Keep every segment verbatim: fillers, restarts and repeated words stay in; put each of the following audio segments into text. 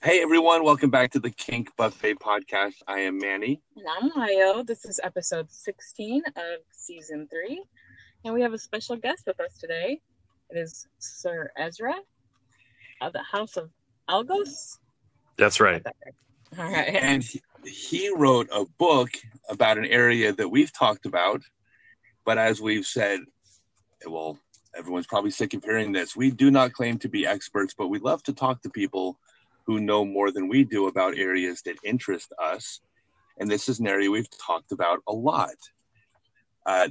Hey everyone, welcome back to the Kink Buffet podcast. I am Manny. And I'm Mayo. This is episode sixteen of season three. And we have a special guest with us today. It is Sir Ezra of the House of Algos. That's right. That right. All right. And he, he wrote a book about an area that we've talked about. But as we've said, well, everyone's probably sick of hearing this. We do not claim to be experts, but we love to talk to people who know more than we do about areas that interest us. And this is an area we've talked about a lot. Uh,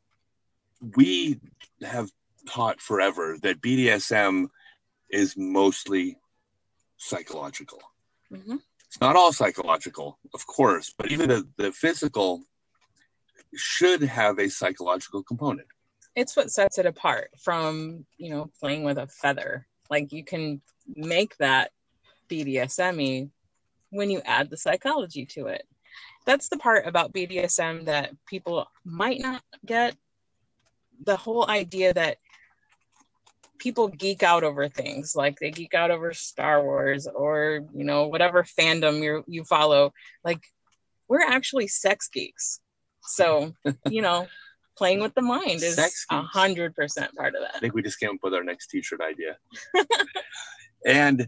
we have taught forever that B D S M is mostly psychological. Mm-hmm. It's not all psychological, of course, but even the, the physical should have a psychological component. It's what sets it apart from, you know, playing with a feather. Like you can make that B D S M-y when you add the psychology to it. That's the part about B D S M that people might not get. The whole idea that people geek out over things, like they geek out over Star Wars or, you know, whatever fandom you you follow. Like, we're actually sex geeks. So, you know, playing with the mind is a hundred percent part of that. I think we just came up with our next t-shirt idea. And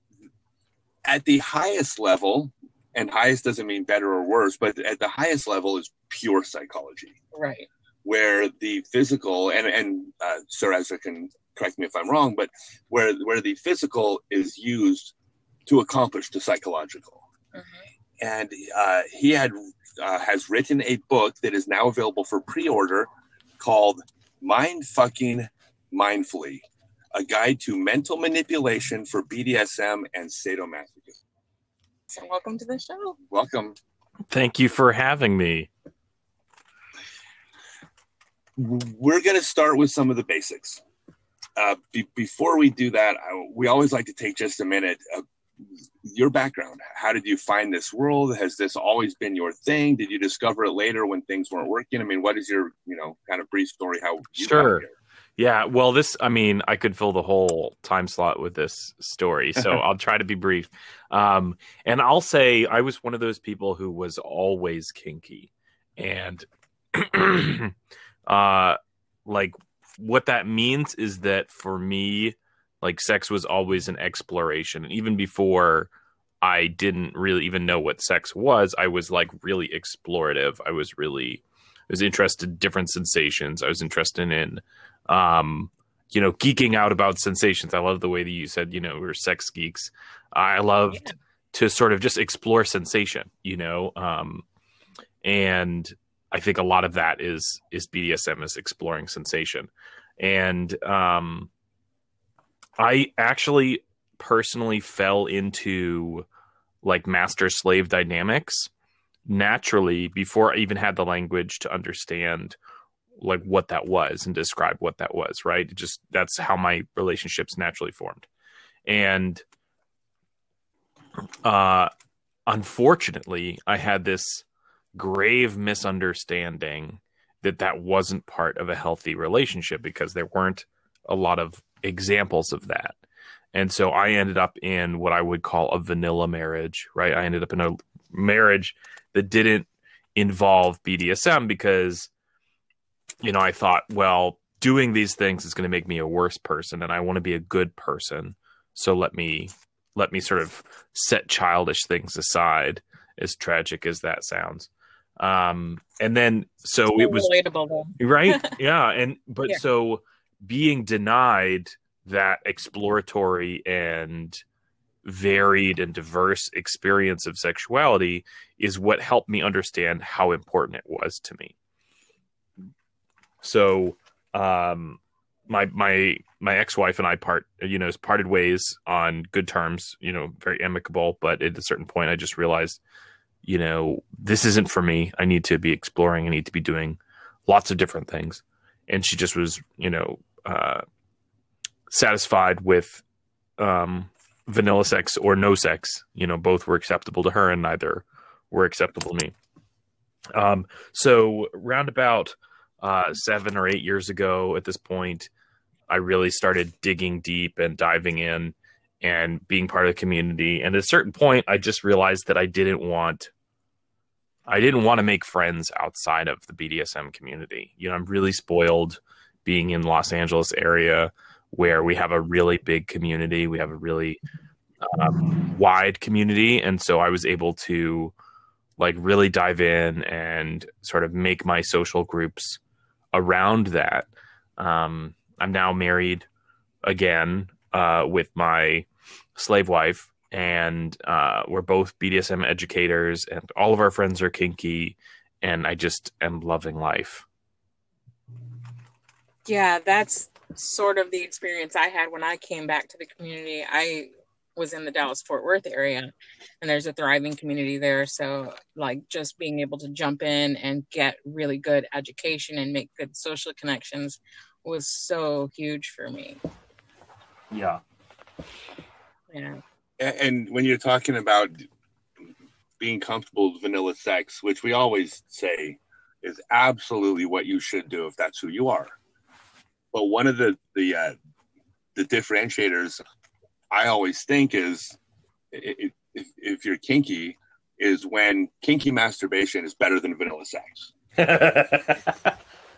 at the highest level, and highest doesn't mean better or worse, but at the highest level is pure psychology. Right. Where the physical, and, and uh, Sir Ezra can correct me if I'm wrong, but where, where the physical is used to accomplish the psychological. Mm-hmm. And uh, he had uh, has written a book that is now available for pre-order called Mind Fucking Mindfully, a guide to mental manipulation for B D S M and sadomasochism. So welcome to the show. Welcome. Thank you for having me. We're going to start with some of the basics. Uh, be- before we do that, I, we always like to take just a minute. Uh, your background. How did you find this world? Has this always been your thing? Did you discover it later when things weren't working? I mean, what is your, you know, kind of brief story how you Sure. got here? Yeah, well, this, I mean, I could fill the whole time slot with this story, so I'll try to be brief. Um, and I'll say I was one of those people who was always kinky. And, uh, like, what that means is that for me, like, sex was always an exploration. And even before I didn't really even know what sex was, I was, like, really explorative. I was really, I was interested in different sensations. I was interested in... Um, you know, geeking out about sensations. I love the way that you said, you know, we're sex geeks. I loved yeah. to sort of just explore sensation, you know, um, and I think a lot of that is is B D S M, is exploring sensation. And um, I actually personally fell into like master slave dynamics naturally before I even had the language to understand like what that was and describe what that was, right? It just, that's how my relationships naturally formed. And uh, unfortunately, I had this grave misunderstanding that that wasn't part of a healthy relationship because there weren't a lot of examples of that. And so I ended up in what I would call a vanilla marriage, right? I ended up in a marriage that didn't involve B D S M because, you know, I thought, well, doing these things is going to make me a worse person, and I want to be a good person. So let me let me sort of set childish things aside, as tragic as that sounds. Um, and then, so it's it was relatable, though. Right, yeah, and but Yeah. So being denied that exploratory and varied and diverse experience of sexuality is what helped me understand how important it was to me. So, um, my my my ex-wife and I part, you know, parted ways on good terms, you know, very amicable. But at a certain point, I just realized, you know, this isn't for me. I need to be exploring. I need to be doing lots of different things. And she just was, you know, uh, satisfied with um, vanilla sex or no sex. You know, both were acceptable to her, and neither were acceptable to me. Um, so roundabout. Uh, seven or eight years ago at this point, I really started digging deep and diving in. and being part of the community. And at a certain point, I just realized that I didn't want, I didn't want to make friends outside of the B D S M community. You know, I'm really spoiled being in Los Angeles area where we have a really big community. We have a really um, wide community. And so I was able to like really dive in and sort of make my social groups around that. Um, I'm now married again uh, with my slave wife, and uh, we're both B D S M educators, and all of our friends are kinky, and I just am loving life. Yeah, that's sort of the experience I had when I came back to the community. I was in the Dallas-Fort Worth area, and there's a thriving community there. So like just being able to jump in and get really good education and make good social connections was so huge for me. Yeah. Yeah. And when you're talking about being comfortable with vanilla sex, which we always say is absolutely what you should do if that's who you are. But one of the the uh, the differentiators I always think is if, if you're kinky is when kinky masturbation is better than vanilla sex. I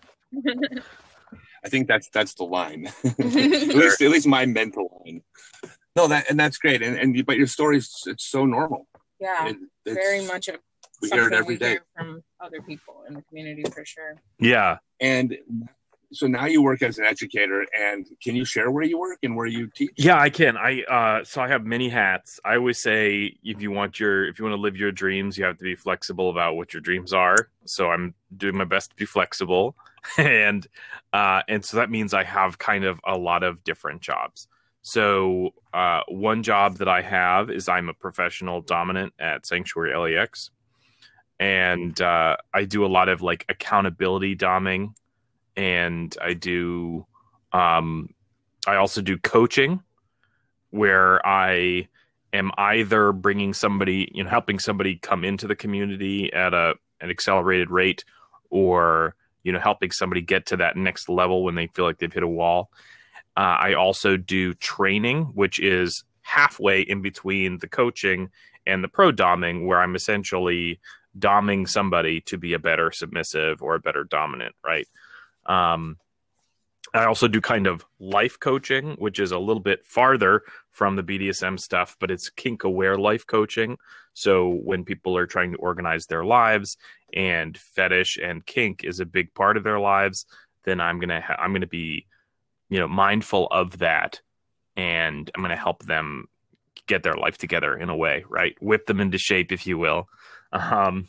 think that's that's the line. at least at least my mental line. No, that and that's great. And and but your story's it's so normal. Yeah, it, very much a we hear it every day from other people in the community for sure. Yeah. And so now you work as an educator, and can you share where you work and where you teach? Yeah, I can. I uh, so I have many hats. I always say if you want your if you want to live your dreams, you have to be flexible about what your dreams are. So I'm doing my best to be flexible, and uh, and so that means I have kind of a lot of different jobs. So uh, one job that I have is I'm a professional dominant at Sanctuary L A X, and uh, I do a lot of like accountability doming. And I do, um, I also do coaching where I am either bringing somebody, you know, helping somebody come into the community at a, an accelerated rate, or, you know, helping somebody get to that next level when they feel like they've hit a wall. Uh, I also do training, which is halfway in between the coaching and the pro doming, where I'm essentially doming somebody to be a better submissive or a better dominant, right? Um, I also do kind of life coaching, which is a little bit farther from the B D S M stuff, but it's kink aware life coaching. So when people are trying to organize their lives and fetish and kink is a big part of their lives, then I'm going to, ha- I'm going to be, you know, mindful of that. And I'm going to help them get their life together in a way, right? Whip them into shape, if you will. Um,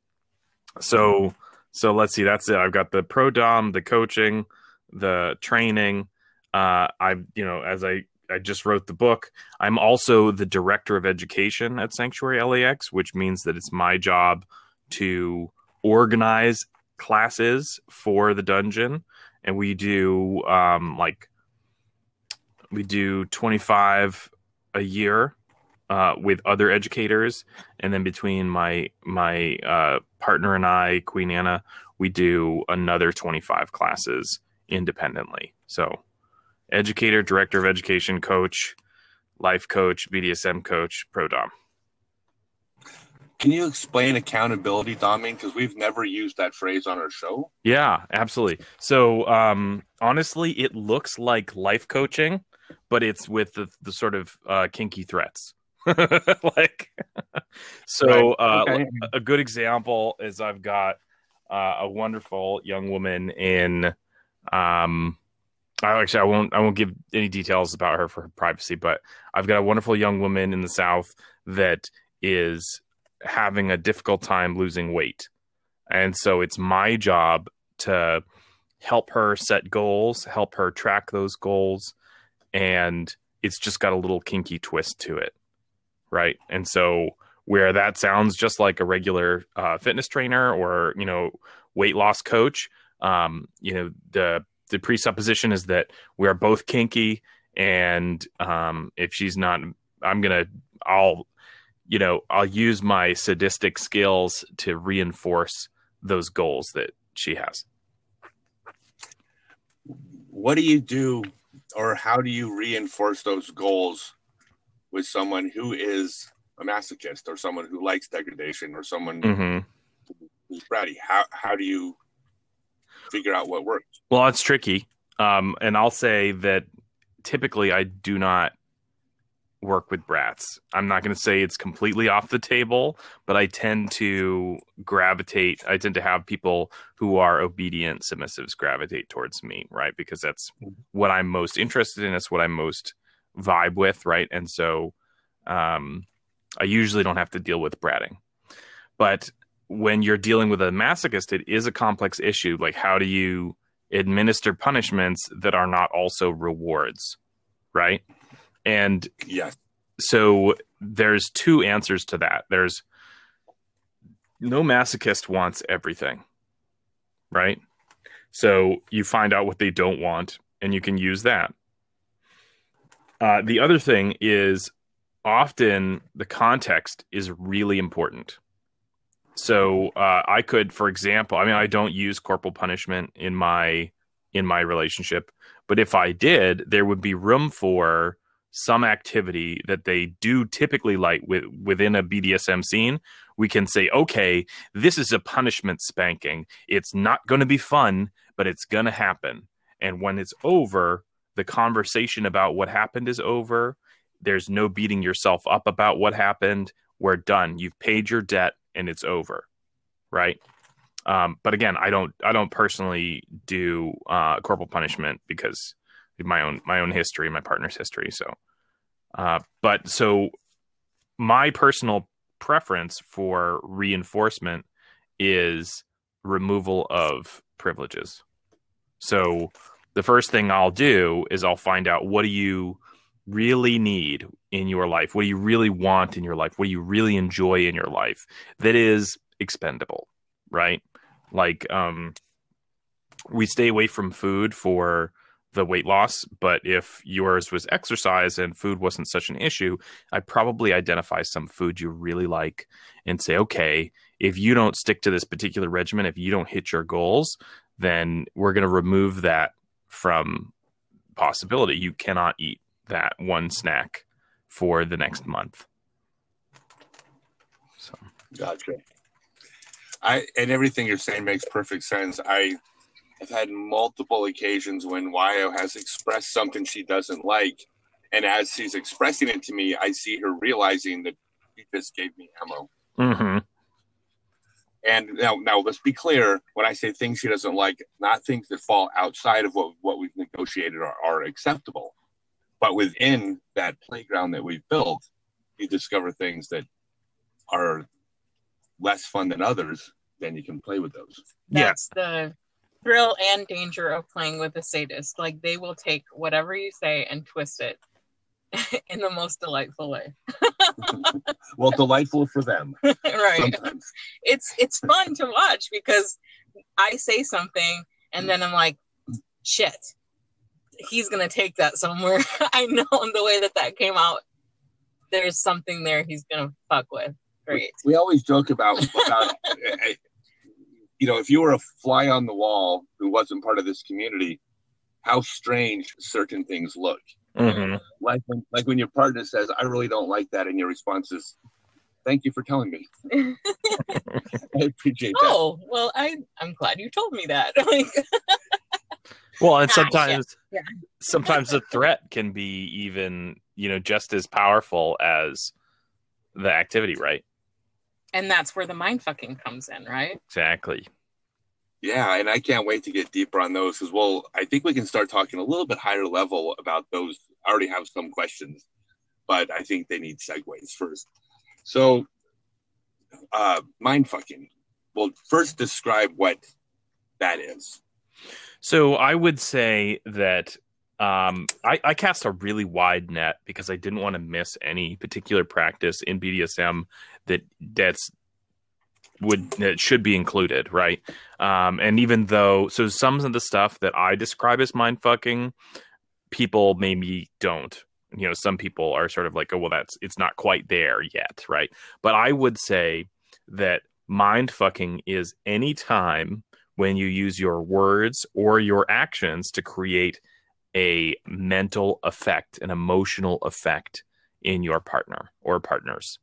so, So let's see. That's it. I've got the pro dom, the coaching, the training. Uh, I, you know, as I, I just wrote the book. I'm also the director of education at Sanctuary L A X, which means that it's my job to organize classes for the dungeon, and we do um, like we do twenty-five a year uh, with other educators, and then between my my uh, partner and I, Queen Anna, we do another twenty-five classes independently. So educator, director of education, coach, life coach, B D S M coach, pro dom. Can you explain accountability doming? Because we've never used that phrase on our show. Yeah, absolutely. So um, honestly, it looks like life coaching, but it's with the, the sort of uh, kinky threats. like so right. uh okay. A good example is I've got uh, a wonderful young woman in um I actually I won't I won't give any details about her for her privacy, but I've got a wonderful young woman in the South that is having a difficult time losing weight, and so it's my job to help her set goals, help her track those goals, and it's just got a little kinky twist to it. Right. And so where that sounds just like a regular uh, fitness trainer or, you know, weight loss coach, um, you know, the the presupposition is that we are both kinky. And um, if she's not, I'm going to, I'll, you know, I'll use my sadistic skills to reinforce those goals that she has. What do you do, or how do you reinforce those goals with someone who is a masochist or someone who likes degradation or someone Mm-hmm. who's bratty? How how do you figure out what works? Well, it's tricky. Um, and I'll say that typically I do not work with brats. I'm not going to say it's completely off the table, but I tend to gravitate. I tend to have people who are obedient submissives gravitate towards me, right? Because that's what I'm most interested in. It's what I'm most vibe with, right? And so um, I usually don't have to deal with bratting. But when you're dealing with a masochist, it is a complex issue. Like, how do you administer punishments that are not also rewards, right? And Yes. so there's two answers to that. There's no masochist wants everything, right? So you find out what they don't want, and you can use that. Uh, the other thing is often the context is really important. So uh, I could, for example, I mean, I don't use corporal punishment in my in my relationship, but if I did, there would be room for some activity that they do typically like with, within a B D S M scene. We can say, okay, this is a punishment spanking. It's not going to be fun, but it's going to happen. And when it's over, the conversation about what happened is over. There's no beating yourself up about what happened. We're done. You've paid your debt and it's over. Right. Um, but again, I don't, I don't personally do uh, corporal punishment because my own, my own history, my partner's history. So, uh, but so my personal preference for reinforcement is removal of privileges. So the first thing I'll do is I'll find out, what do you really need in your life? What do you really want in your life? What do you really enjoy in your life that is expendable, right? Like, um, we stay away from food for the weight loss, but if yours was exercise and food wasn't such an issue, I'd probably identify some food you really like and say, okay, if you don't stick to this particular regimen, if you don't hit your goals, then we're going to remove that from possibility. You cannot eat that one snack for the next month. So, gotcha. I and everything you're saying makes perfect sense. I have had multiple occasions when Wyo has expressed something she doesn't like, and as she's expressing it to me, I see her realizing that she just gave me ammo. mm-hmm. And now, now let's be clear. When I say things she doesn't like, not things that fall outside of what, what we've negotiated are, are acceptable, but within that playground that we've built, you discover things that are less fun than others. Then you can play with those. That's yeah. the thrill and danger of playing with a sadist. Like, they will take whatever you say and twist it in the most delightful way. Well, delightful for them. Right. Sometimes. It's it's fun to watch because I say something and then I'm like, shit, he's going to take that somewhere. I know the way that that came out. There's something there he's going to fuck with. Great. We, we always joke about, about you know, if you were a fly on the wall who wasn't part of this community, how strange certain things look. Mm-hmm. Like when, like when your partner says, "I really don't like that," and your response is, "Thank you for telling me." I appreciate that. Oh, well, I I'm glad you told me that. Well, and sometimes, yeah. sometimes the threat can be even, you know, just as powerful as the activity, right? And that's where the mind fucking comes in, right? Exactly. Yeah, and I can't wait to get deeper on those because, well, I think we can start talking a little bit higher level about those. I already have some questions, but I think they need segues first. So, uh, mind fucking. Well, first describe what that is. So I would say that um, I, I cast a really wide net because I didn't want to miss any particular practice in B D S M that that's would that should be included, right? Um, and even though, so some of the stuff that I describe as mind fucking, people maybe don't. You know, some people are sort of like, oh, well, that's it's not quite there yet, right? But I would say that mind fucking is any time when you use your words or your actions to create a mental effect, an emotional effect in your partner or partners.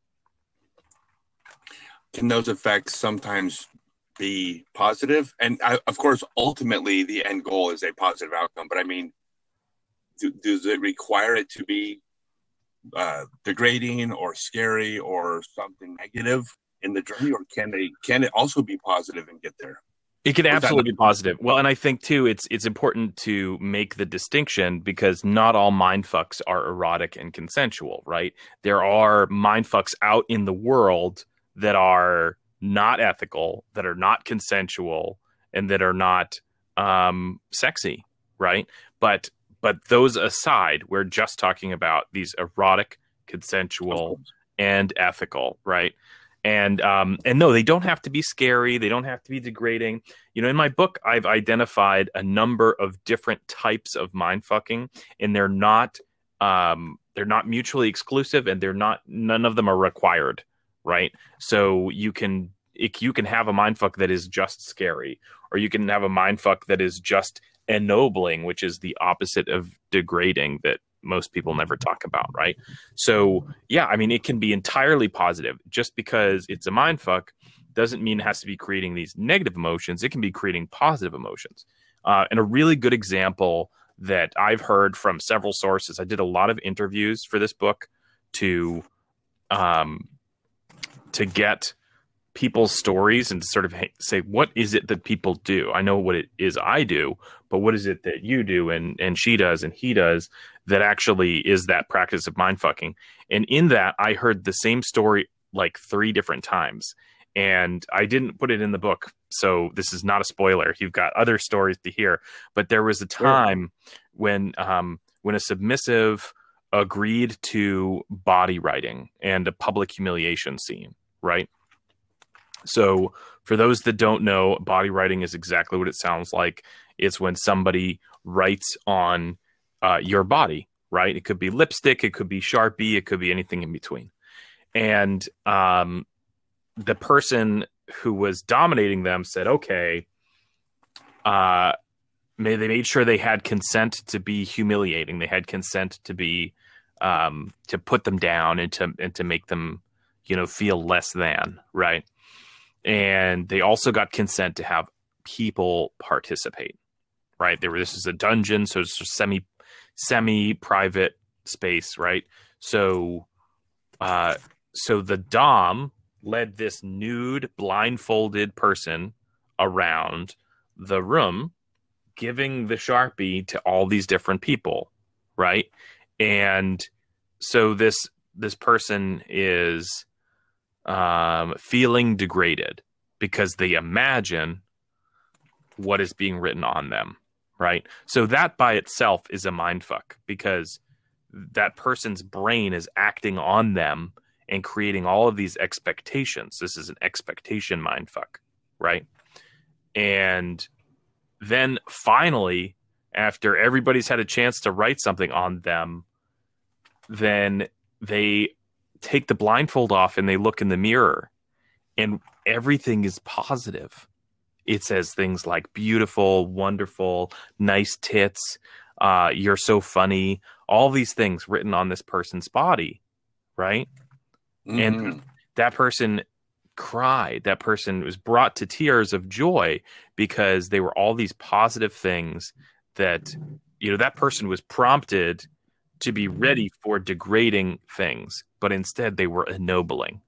Can those effects sometimes be positive? And I, of course, ultimately, the end goal is a positive outcome. But I mean, do, does it require it to be uh, degrading or scary or something negative in the journey, or can they can it also be positive and get there? It can absolutely be positive. Well, and I think too, it's it's important to make the distinction because not all mindfucks are erotic and consensual, right? There are mindfucks out in the world that are not ethical, that are not consensual, and that are not um, sexy, right? But but those aside, we're just talking about these erotic, consensual, and ethical, right? And um, and no, they don't have to be scary. They don't have to be degrading. You know, in my book, I've identified a number of different types of mindfucking, and they're not um, they're not mutually exclusive, and they're not none of them are required, right? So you can it, you can have a mindfuck that is just scary, or you can have a mindfuck that is just ennobling, which is the opposite of degrading that most people never talk about, right? So yeah, I mean, it can be entirely positive. Just because it's a mindfuck doesn't mean it has to be creating these negative emotions. It can be creating positive emotions. Uh, and a really good example that I've heard from several sources, I did a lot of interviews for this book to um, to get people's stories and to sort of say, what is it that people do? I know what it is I do, but what is it that you do and, and she does and he does that actually is that practice of mindfucking? And in that, I heard the same story like three different times. And I didn't put it in the book, so this is not a spoiler. You've got other stories to hear. But there was a time sure. when um, when a submissive agreed to body writing and a public humiliation scene, right? So for those that don't know, body writing is exactly what it sounds like. It's when somebody writes on uh, your body, right? It could be lipstick, it could be Sharpie, it could be anything in between. And um, the person who was dominating them said, okay, uh, they made sure they had consent to be humiliating. They had consent to be, um, to put them down and to, and to make them, you know, feel less than, right? And they also got consent to have people participate, right? They were, this is a dungeon, so it's a semi, semi-private space, right? So, uh, so the Dom led this nude, blindfolded person around the room, giving the Sharpie to all these different people, right? And so this this person is um, feeling degraded because they imagine what is being written on them, right? So that by itself is a mindfuck because that person's brain is acting on them and creating all of these expectations. This is an expectation mindfuck, right? And then finally, after everybody's had a chance to write something on them, then they take the blindfold off and they look in the mirror and everything is positive. It says things like beautiful, wonderful, nice tits, uh, you're so funny, all these things written on this person's body, right? Mm-hmm. And that person cried. That person was brought to tears of joy because they were all these positive things that, you know, that person was prompted to be ready for degrading things, but instead they were ennobling.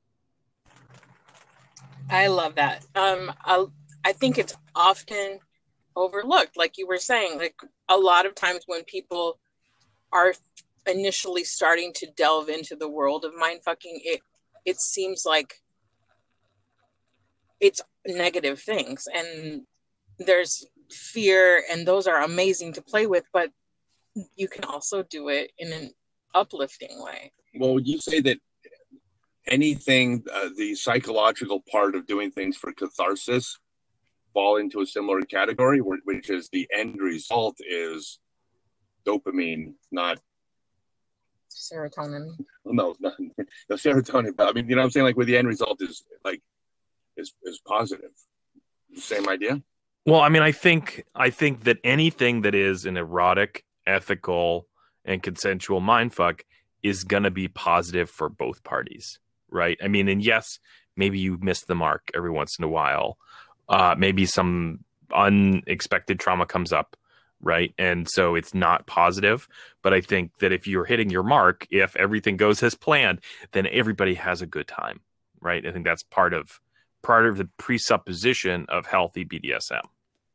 I love that. Um, I, I think it's often overlooked, like you were saying, like a lot of times when people are initially starting to delve into the world of mindfucking, it it seems like it's negative things, and there's fear, and those are amazing to play with, but you can also do it in an uplifting way. Well, would you say that anything, uh, the psychological part of doing things for catharsis, fall into a similar category, which is the end result is dopamine, not serotonin? No, not the serotonin. But I mean, you know what I'm saying? Like, where the end result is like is is positive. Same idea. Well, I mean, I think I think that anything that is an erotic, ethical, and consensual mindfuck is going to be positive for both parties, right? I mean, and yes, maybe you miss the mark every once in a while. Uh, maybe some unexpected trauma comes up, right? And so it's not positive. But I think that if you're hitting your mark, if everything goes as planned, then everybody has a good time, right? I think that's part of part of the presupposition of healthy B D S M.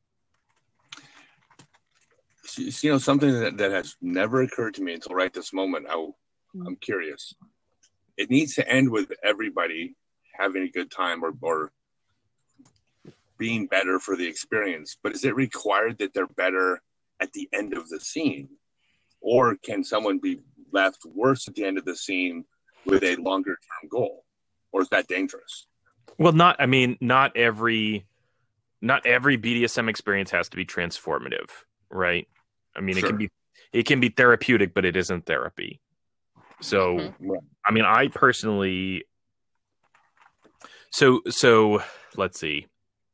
You know, something that, that has never occurred to me until right this moment. I, I'm curious. It needs to end with everybody having a good time or, or being better for the experience. But is it required that they're better at the end of the scene? Or can someone be left worse at the end of the scene with a longer term goal? Or is that dangerous? Well, not, I mean, not every, not every B D S M experience has to be transformative, right? I mean, sure. it can be, it can be therapeutic, but it isn't therapy. So, mm-hmm. I mean, I personally, so, so let's see.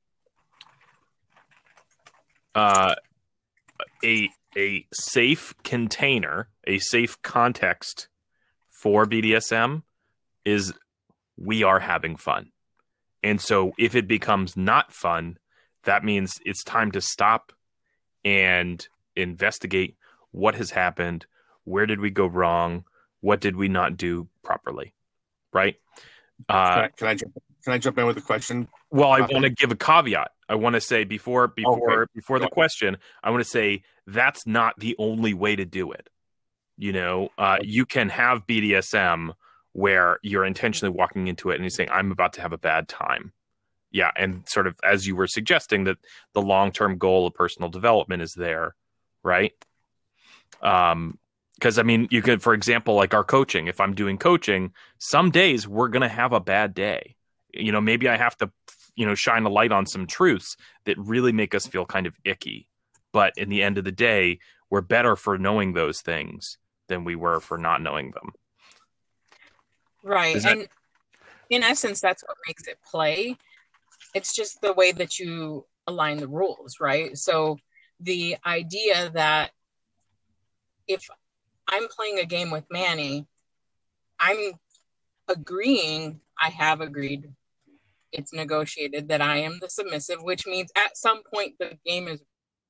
Uh, a, a safe container, a safe context for B D S M is we are having fun. And so if it becomes not fun, that means it's time to stop and investigate what has happened. Where did we go wrong? What did we not do properly? Right? Uh, can, I, can I jump, can I jump in with a question? Well, I want to give a caveat. I want to say before before okay. before the question, I want to say that's not the only way to do it. You know, uh, you can have B D S M where you're intentionally walking into it and you're saying, I'm about to have a bad time. Yeah. And sort of as you were suggesting that the long-term goal of personal development is there, right? Um, because I mean, you could, for example, like our coaching, if I'm doing coaching, some days we're going to have a bad day. You know, maybe I have to, you know, shine a light on some truths that really make us feel kind of icky. But in the end of the day, we're better for knowing those things than we were for not knowing them. Right. That... And in essence, that's what makes it play. It's just the way that you align the rules, right? So the idea that if I'm playing a game with Manny, I'm agreeing, I have agreed, it's negotiated that I am the submissive, which means at some point the game is,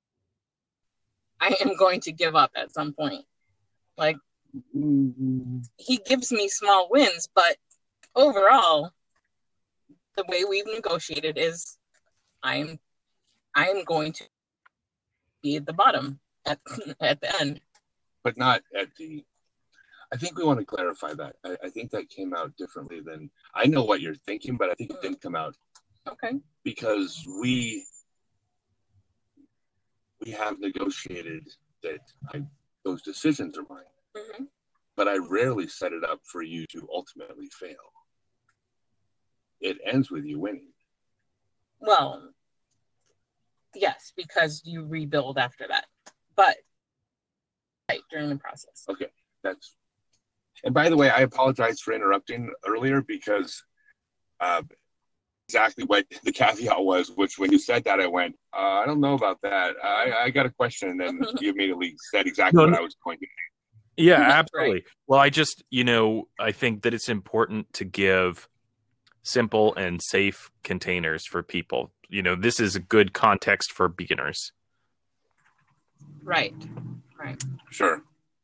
I am going to give up at some point. Like, he gives me small wins, but overall, the way we've negotiated is I'm I'm going to be at the bottom at at the end. But not at the I think we want to clarify that. I, I think that came out differently than I know what you're thinking, but I think it didn't come out. Okay. Because we we have negotiated that I, those decisions are mine. Mm-hmm. But I rarely set it up for you to ultimately fail. It ends with you winning. Well, yes, because you rebuild after that. But right, during the process. Okay, that's. And by the way, I apologize for interrupting earlier because uh, exactly what the caveat was, which when you said that, I went, uh, I don't know about that. I, I got a question, and then you immediately said exactly no, what I was going to say. Yeah, absolutely. Right. Well, I just, you know, I think that it's important to give simple and safe containers for people. You know, this is a good context for beginners. Right. Right. Sure.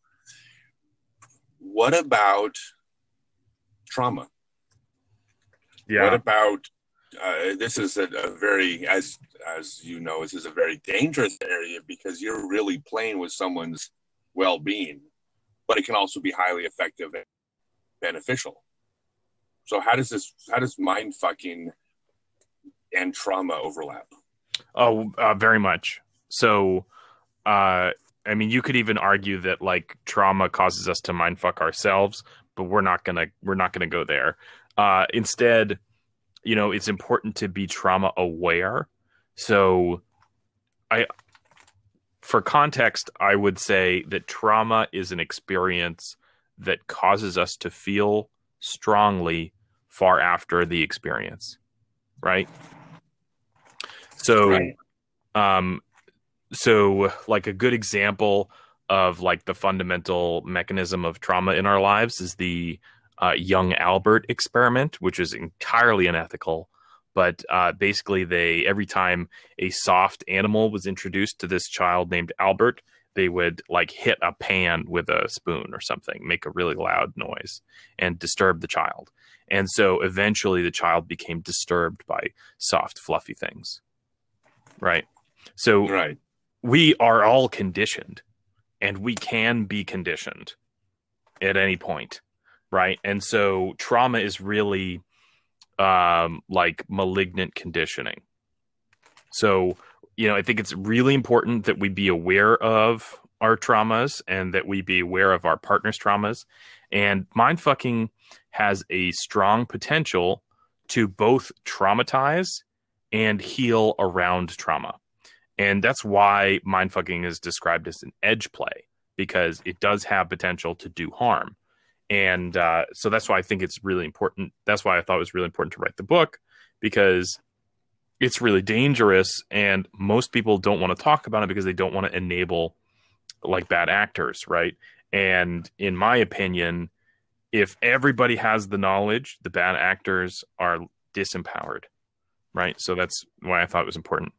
What about trauma? Yeah. What about, uh, this is a, a very, as, as you know, this is a very dangerous area because you're really playing with someone's well-being. But it can also be highly effective and beneficial. So how does this, how does mind fucking and trauma overlap? Oh, uh, very much. So, uh, I mean, you could even argue that like trauma causes us to mind fuck ourselves, but we're not gonna, we're not gonna go there. Uh, instead, you know, it's important to be trauma aware. So, I. For context, I would say that trauma is an experience that causes us to feel strongly far after the experience, right? So, right. um, so like a good example of like the fundamental mechanism of trauma in our lives is the uh, young Albert experiment, which is entirely unethical. But uh, basically, they every time a soft animal was introduced to this child named Albert, they would like hit a pan with a spoon or something, make a really loud noise, and disturb the child. And so eventually, the child became disturbed by soft, fluffy things. Right. So Right. we are all conditioned, and we can be conditioned at any point. Right. And so trauma is really um, like malignant conditioning. So, you know, I think it's really important that we be aware of our traumas and that we be aware of our partner's traumas. And mindfucking has a strong potential to both traumatize and heal around trauma. And that's why mindfucking is described as an edge play, because it does have potential to do harm. And uh, so that's why I think it's really important. That's why I thought it was really important to write the book, because it's really dangerous. And most people don't want to talk about it because they don't want to enable like bad actors. Right. And in my opinion, if everybody has the knowledge, the bad actors are disempowered. Right. So that's why I thought it was important.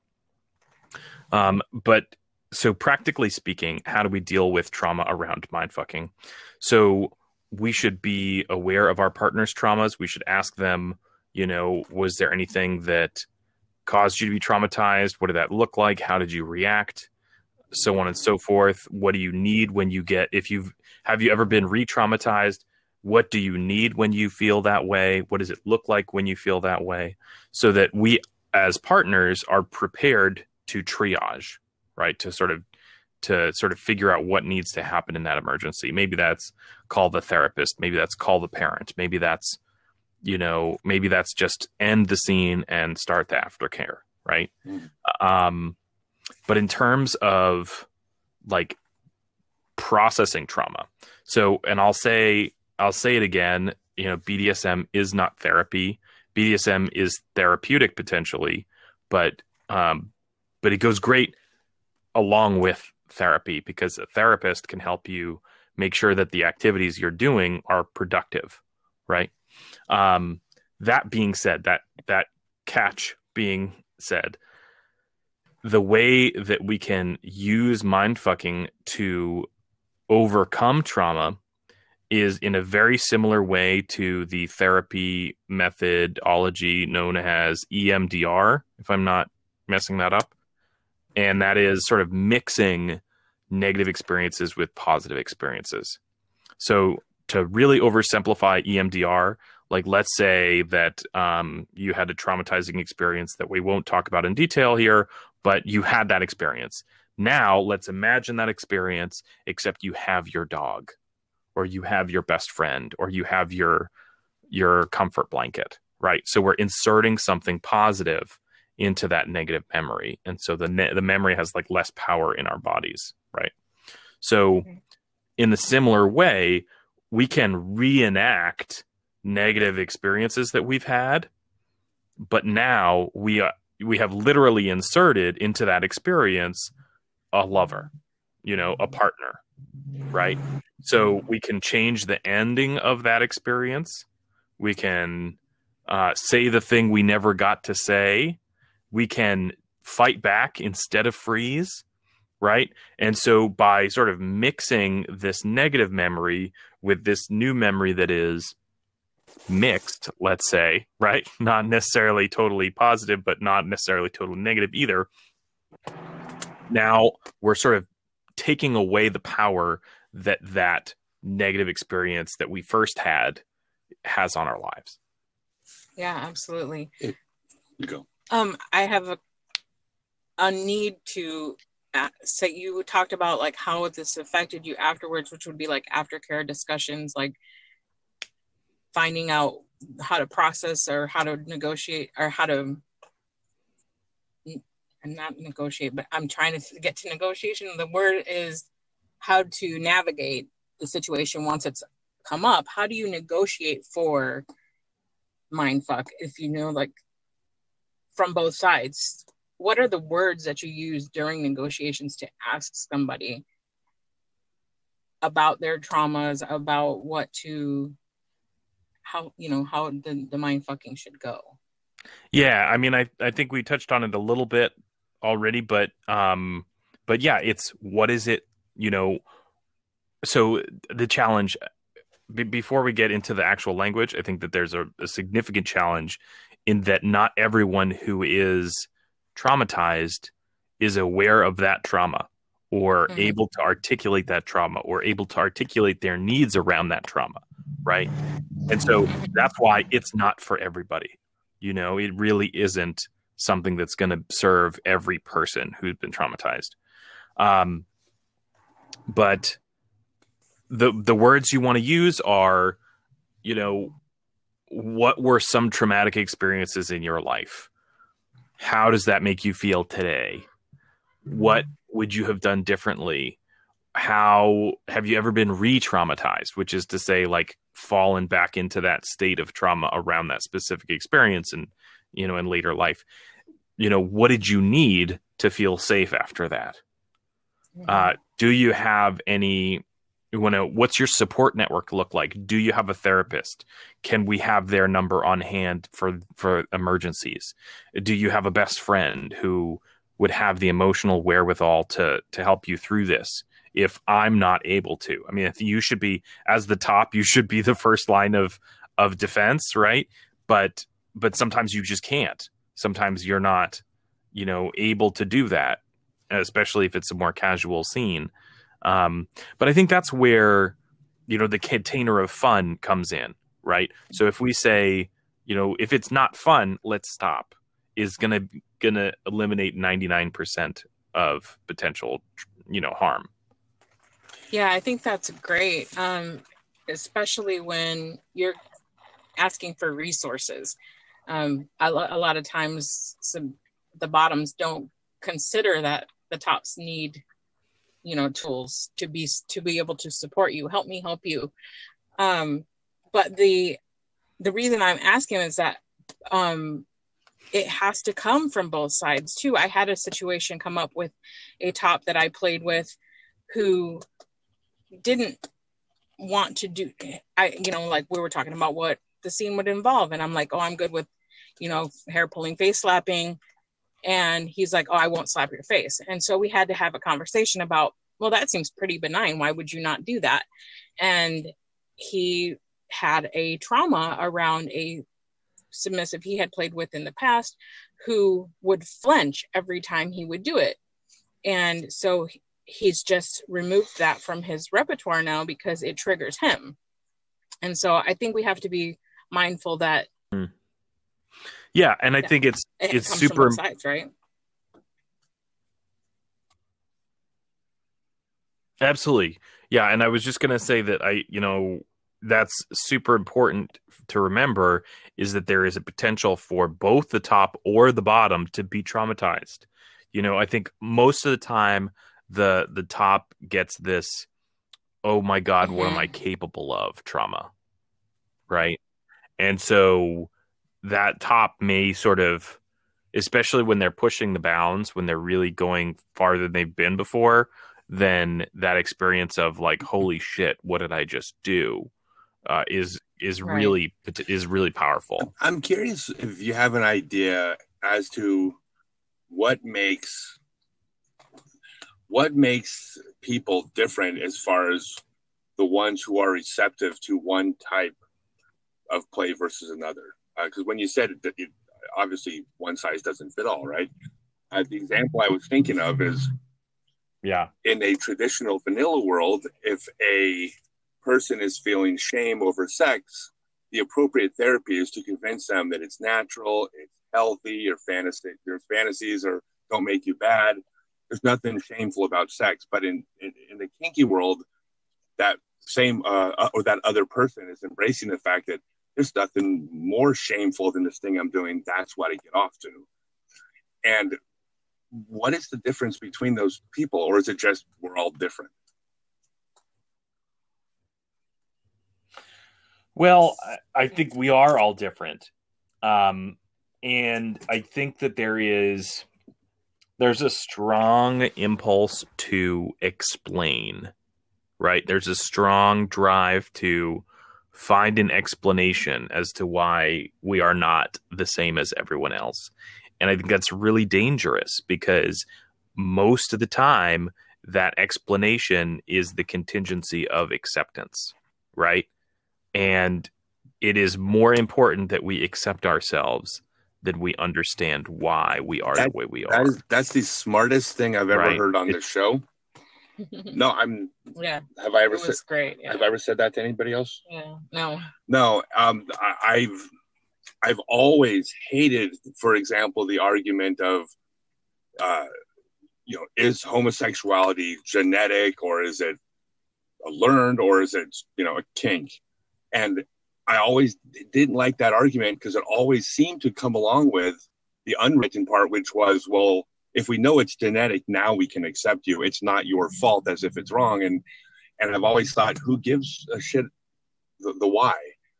Um, but so practically speaking, how do we deal with trauma around mindfucking? So we should be aware of our partner's traumas. We should ask them, you know, was there anything that caused you to be traumatized? What did that look like? How did you react? So on and so forth. What do you need when you get, if you've, have you ever been re-traumatized? What do you need when you feel that way? What does it look like when you feel that way? So that we as partners are prepared to triage, right? To sort of to sort of figure out what needs to happen in that emergency. Maybe that's call the therapist. Maybe that's call the parent. Maybe that's, you know, maybe that's just end the scene and start the aftercare, right? Mm. Um, but in terms of like processing trauma, so, and I'll say, I'll say it again, you know, B D S M is not therapy. B D S M is therapeutic potentially, but, um, but it goes great along with therapy, because a therapist can help you make sure that the activities you're doing are productive, right? Um, that being said, that that catch being said, the way that we can use mindfucking to overcome trauma is in a very similar way to the therapy methodology known as E M D R, if I'm not messing that up. And that is sort of mixing negative experiences with positive experiences. So to really oversimplify E M D R, like let's say that um, you had a traumatizing experience that we won't talk about in detail here, but you had that experience. Now let's imagine that experience, except you have your dog, or you have your best friend, or you have your your comfort blanket, right? So we're inserting something positive into that negative memory. And so the ne- the memory has like less power in our bodies, right? So okay. In the similar way, we can reenact negative experiences that we've had, but now we uh, we have literally inserted into that experience a lover, you know, a partner, right? So we can change the ending of that experience. We can uh, say the thing we never got to say. We can fight back instead of freeze, right? And so by sort of mixing this negative memory with this new memory that is mixed, let's say, right? Not necessarily totally positive, but not necessarily totally negative either. Now we're sort of taking away the power that that negative experience that we first had has on our lives. Yeah, absolutely. You go. Um, I have a a need to say, you talked about like how this affected you afterwards, which would be like aftercare discussions, like finding out how to process or how to negotiate or how to not negotiate, but I'm trying to get to negotiation. The word is how to navigate the situation once it's come up. How do you negotiate for mindfuck if you know, like, from both sides? What are the words that you use during negotiations to ask somebody about their traumas, about what to, how, you know, how the, the mind fucking should go. Yeah, I mean, I, I think we touched on it a little bit already, but um, but yeah, it's what is it, you know, so the challenge, b- before we get into the actual language, I think that there's a, a significant challenge in that not everyone who is traumatized is aware of that trauma or Mhm. able to articulate that trauma or able to articulate their needs around that trauma, right? And so that's why it's not for everybody. You know, it really isn't something that's going to serve every person who's been traumatized. Um, but the the words you want to use are, you know, what were some traumatic experiences in your life? How does that make you feel today? What would you have done differently? How have you ever been re-traumatized, which is to say, like, fallen back into that state of trauma around that specific experience and, you know, in later life? You know, what did you need to feel safe after that? Mm-hmm. Uh, do you have any, you wanna, what's your support network look like? Do you have a therapist? Can we have their number on hand for, for emergencies? Do you have a best friend who would have the emotional wherewithal to, to help you through this? If I'm not able to, I mean, if you should be, as the top, you should be the first line of, of defense, right? But, but sometimes you just can't. Sometimes you're not, you know, able to do that, especially if it's a more casual scene. Um, but I think that's where, you know, the container of fun comes in, right? So if we say, you know, if it's not fun, let's stop, is gonna gonna eliminate ninety-nine percent of potential, you know, harm. Yeah, I think that's great, um, especially when you're asking for resources. Um, a, lo- a lot of times, some the bottoms don't consider that the tops need, you know, tools to be to be able to support you. Help me help you. Um, but the the reason I'm asking is that um, it has to come from both sides too. I had a situation come up with a top that I played with who didn't want to do, I, you know, like we were talking about what the scene would involve. And I'm like, oh, I'm good with, you know, hair pulling, face slapping. And he's like, oh, I won't slap your face. And so we had to have a conversation about, well, that seems pretty benign. Why would you not do that? And he had a trauma around a submissive he had played with in the past who would flinch every time he would do it. And so he's just removed that from his repertoire now because it triggers him. And so I think we have to be mindful that yeah, and I think it's it it's comes super from both sides, right? Absolutely. Yeah, and I was just going to say that I, you know, that's super important to remember, is that there is a potential for both the top or the bottom to be traumatized. You know, I think most of the time the the top gets this, oh my God, Mm-hmm. what am I capable of trauma, right? And so that top may sort of, especially when they're pushing the bounds, when they're really going farther than they've been before, then that experience of like, holy shit, what did I just do? Uh, is is Right. really is really powerful. I'm curious if you have an idea as to what makes what makes people different as far as the ones who are receptive to one type of play versus another. Because uh, when you said it, it, obviously one size doesn't fit all, right? Uh, the example I was thinking of is, yeah, in a traditional vanilla world, if a person is feeling shame over sex, the appropriate therapy is to convince them that it's natural, it's healthy, your fantasy, your fantasies are don't make you bad. There's nothing shameful about sex. But in in, in the kinky world, that same uh, or that other person is embracing the fact that there's nothing more shameful than this thing I'm doing. That's what I get off to. And what is the difference between those people, or is it just we're all different? Well, I think we are all different. Um, and I think that there is, there's a strong impulse to explain, right? There's a strong drive to find an explanation as to why we are not the same as everyone else. And I think that's really dangerous because most of the time that explanation is the contingency of acceptance, right? And it is more important that we accept ourselves than we understand why we are that, the way we that are. Is, that's the smartest thing I've ever right? heard on it, this show. No, I'm. Yeah. Have I ever it was said? Great. Yeah. Have I ever said that to anybody else? Yeah. No. No. Um. I, I've. I've always hated, for example, the argument of, uh, you know, is homosexuality genetic or is it learned or is it, you know, a kink? And I always didn't like that argument because it always seemed to come along with the unwritten part, which was, well, if we know it's genetic, now we can accept you. It's not your fault, as if it's wrong. And and I've always thought, who gives a shit the, the why?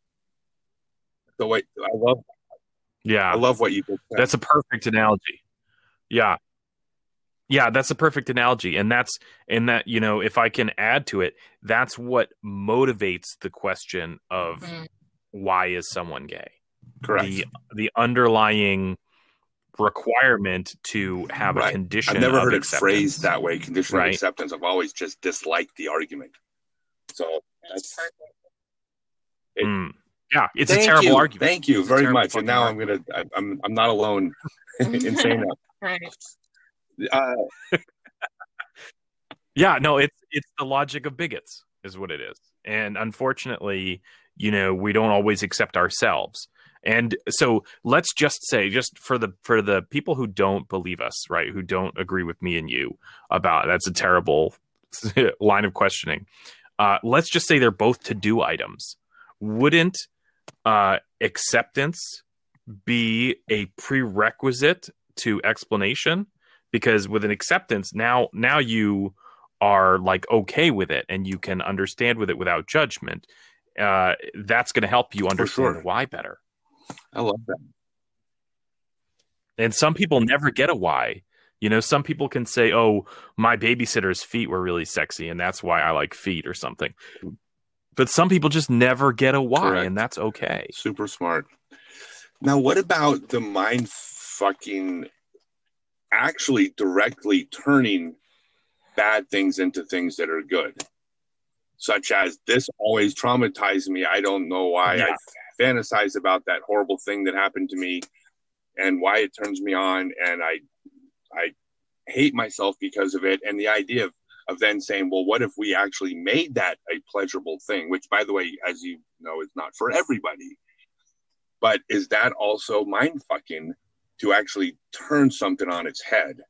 The way I love, yeah, I love what you just said. That's a perfect analogy. Yeah, yeah, that's a perfect analogy, and that's and that you know, if I can add to it, that's what motivates the question of mm-hmm. why is someone gay? Correct. The the underlying requirement to have right. a condition. I've never of heard acceptance. it phrased that way. Condition right. of acceptance. I've always just disliked the argument. So that's perfect. It, mm. Yeah, it's Thank a terrible you. argument. Thank you it's very much. And now argument. I'm gonna. I'm. I'm not alone in saying that. Right. Uh, yeah. No. It's it's the logic of bigots, is what it is. And unfortunately, you know, we don't always accept ourselves. And so let's just say, just for the for the people who don't believe us, right, who don't agree with me and you about that's a terrible line of questioning. Uh, let's just say they're both to-do items. Wouldn't uh, acceptance be a prerequisite to explanation? Because with an acceptance, now now you are like okay with it and you can understand with it without judgment. Uh, that's going to help you understand sure. why better. I love that. And some people never get a why. You know, some people can say, oh, my babysitter's feet were really sexy and that's why I like feet or something. But some people just never get a why. Correct. And that's okay. Super smart. Now, what about the mind fucking actually directly turning bad things into things that are good? Such as, this always traumatized me. I don't know why. Yeah. I fantasize about that horrible thing that happened to me and why it turns me on. And I I hate myself because of it. And the idea of, of then saying, well, what if we actually made that a pleasurable thing? Which, by the way, as you know, is not for everybody. But is that also mind fucking to actually turn something on its head?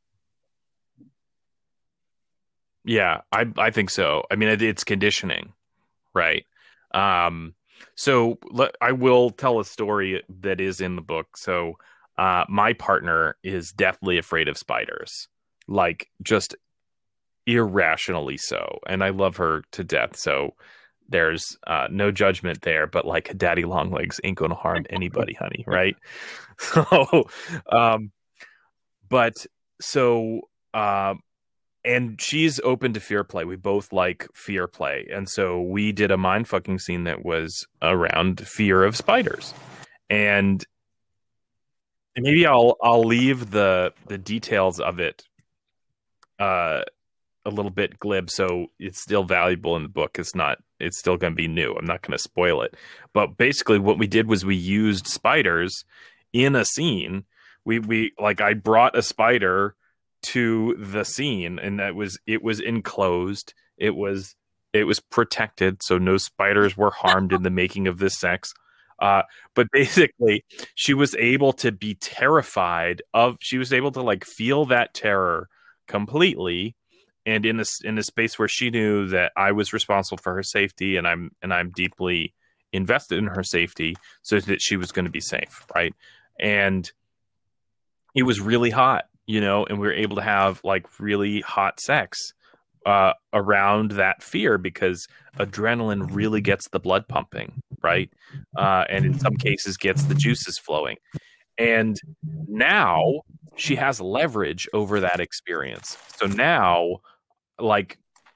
Yeah, I I think so. I mean, it, it's conditioning, right? Um, so le- I will tell a story that is in the book. So uh, my partner is deathly afraid of spiders, like just irrationally so. And I love her to death. So there's uh, no judgment there, but like daddy long legs ain't going to harm anybody, honey. Right. So, um, but so, um, and she's open to fear play. We both like fear play. And so we did a mind fucking scene that was around fear of spiders. And maybe I'll I'll leave the the details of it uh, a little bit glib, so it's still valuable in the book. It's not. It's still going to be new. I'm not going to spoil it. But basically, what we did was we used spiders in a scene. We we like I brought a spider to the scene, and that was it was enclosed. It was it was protected, so no spiders were harmed in the making of this sex. Uh, but basically, she was able to be terrified of. She was able to like feel that terror completely, and in a in a space where she knew that I was responsible for her safety, and I'm and I'm deeply invested in her safety, so that she was going to be safe, right? And it was really hot, you know, and we were able to have like really hot sex uh, around that fear because adrenaline really gets the blood pumping, right? Uh, and in some cases gets the juices flowing. And now she has leverage over that experience. So now, like,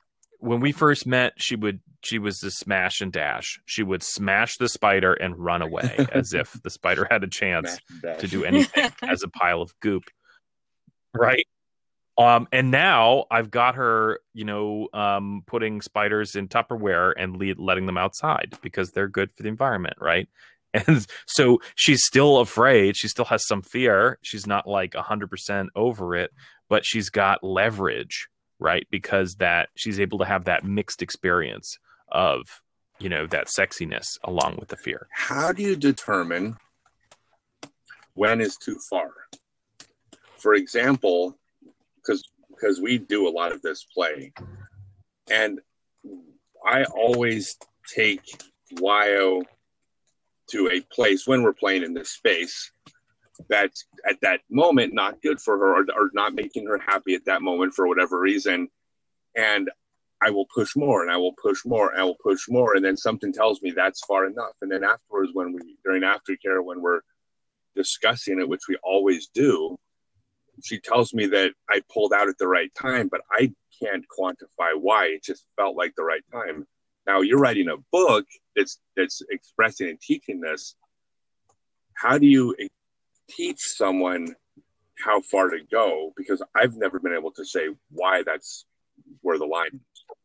when we first met, she would she was the smash and dash. She would smash the spider and run away as if the spider had a chance to do anything as a pile of goop. Right. Um, and now I've got her, you know, um, putting spiders in Tupperware and le- letting them outside because they're good for the environment, right? And so she's still afraid. She still has some fear. She's not like one hundred percent over it, but she's got leverage, right? Because that she's able to have that mixed experience of, you know, that sexiness along with the fear. How do you determine when is too far? For example, because because we do a lot of this play, and I always take Wyo to a place when we're playing in this space that's at that moment not good for her, or, or not making her happy at that moment for whatever reason, and I will push more and I will push more and I will push more, and then something tells me that's far enough, and then afterwards, when we during aftercare, when we're discussing it, which we always do, she tells me that I pulled out at the right time, but I can't quantify why. It just felt like the right time. Now you're writing a book that's that's expressing and teaching this. How do you teach someone how far to go? Because I've never been able to say why that's where the line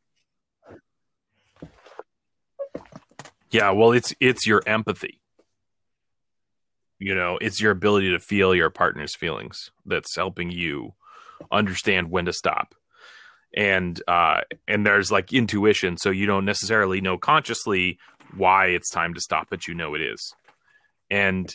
is. Yeah, well, it's it's your empathy. You know, it's your ability to feel your partner's feelings that's helping you understand when to stop. And uh, and there's like intuition, so you don't necessarily know consciously why it's time to stop, but you know it is. And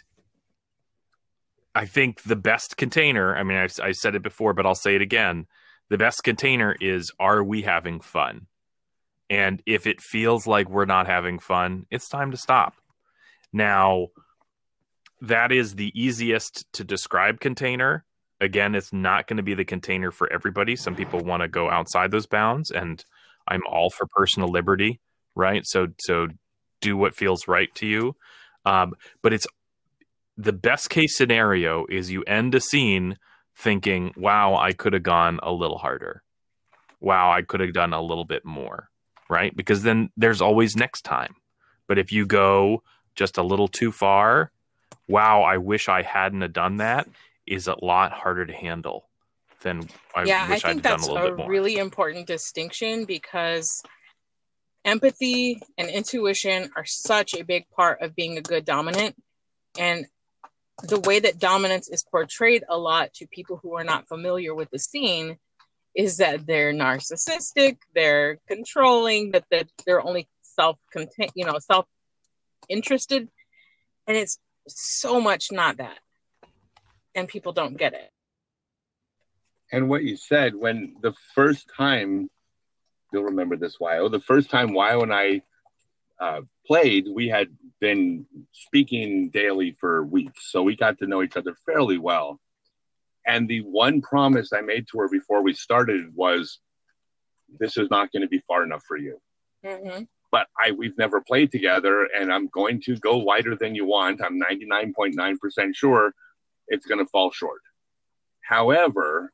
I think the best container, I mean, I've, I said it before, but I'll say it again. The best container is, are we having fun? And if it feels like we're not having fun, it's time to stop. Now, that is the easiest to describe container. Again, it's not going to be the container for everybody. Some people want to go outside those bounds, and I'm all for personal liberty, right? So, so do what feels right to you. Um, but it's the best case scenario is you end a scene thinking, wow, I could have gone a little harder. Wow, I could have done a little bit more, right? Because then there's always next time. But if you go just a little too far, wow, I wish I hadn't have done that, is a lot harder to handle than I yeah, wish I I'd think done that's a little a bit more. really important distinction, because empathy and intuition are such a big part of being a good dominant. And the way that dominance is portrayed a lot to people who are not familiar with the scene is that they're narcissistic, they're controlling, that they're, they're only self-content, you know, self-interested. And it's so much not that. And people don't get it. And what you said, when the first time, you'll remember this, Wyo, the first time Wyo and I uh, played, we had been speaking daily for weeks. So we got to know each other fairly well. And the one promise I made to her before we started was, this is not going to be far enough for you. Mm-hmm. But I we've never played together, and I'm going to go wider than you want. I'm ninety-nine point nine percent sure it's going to fall short. However,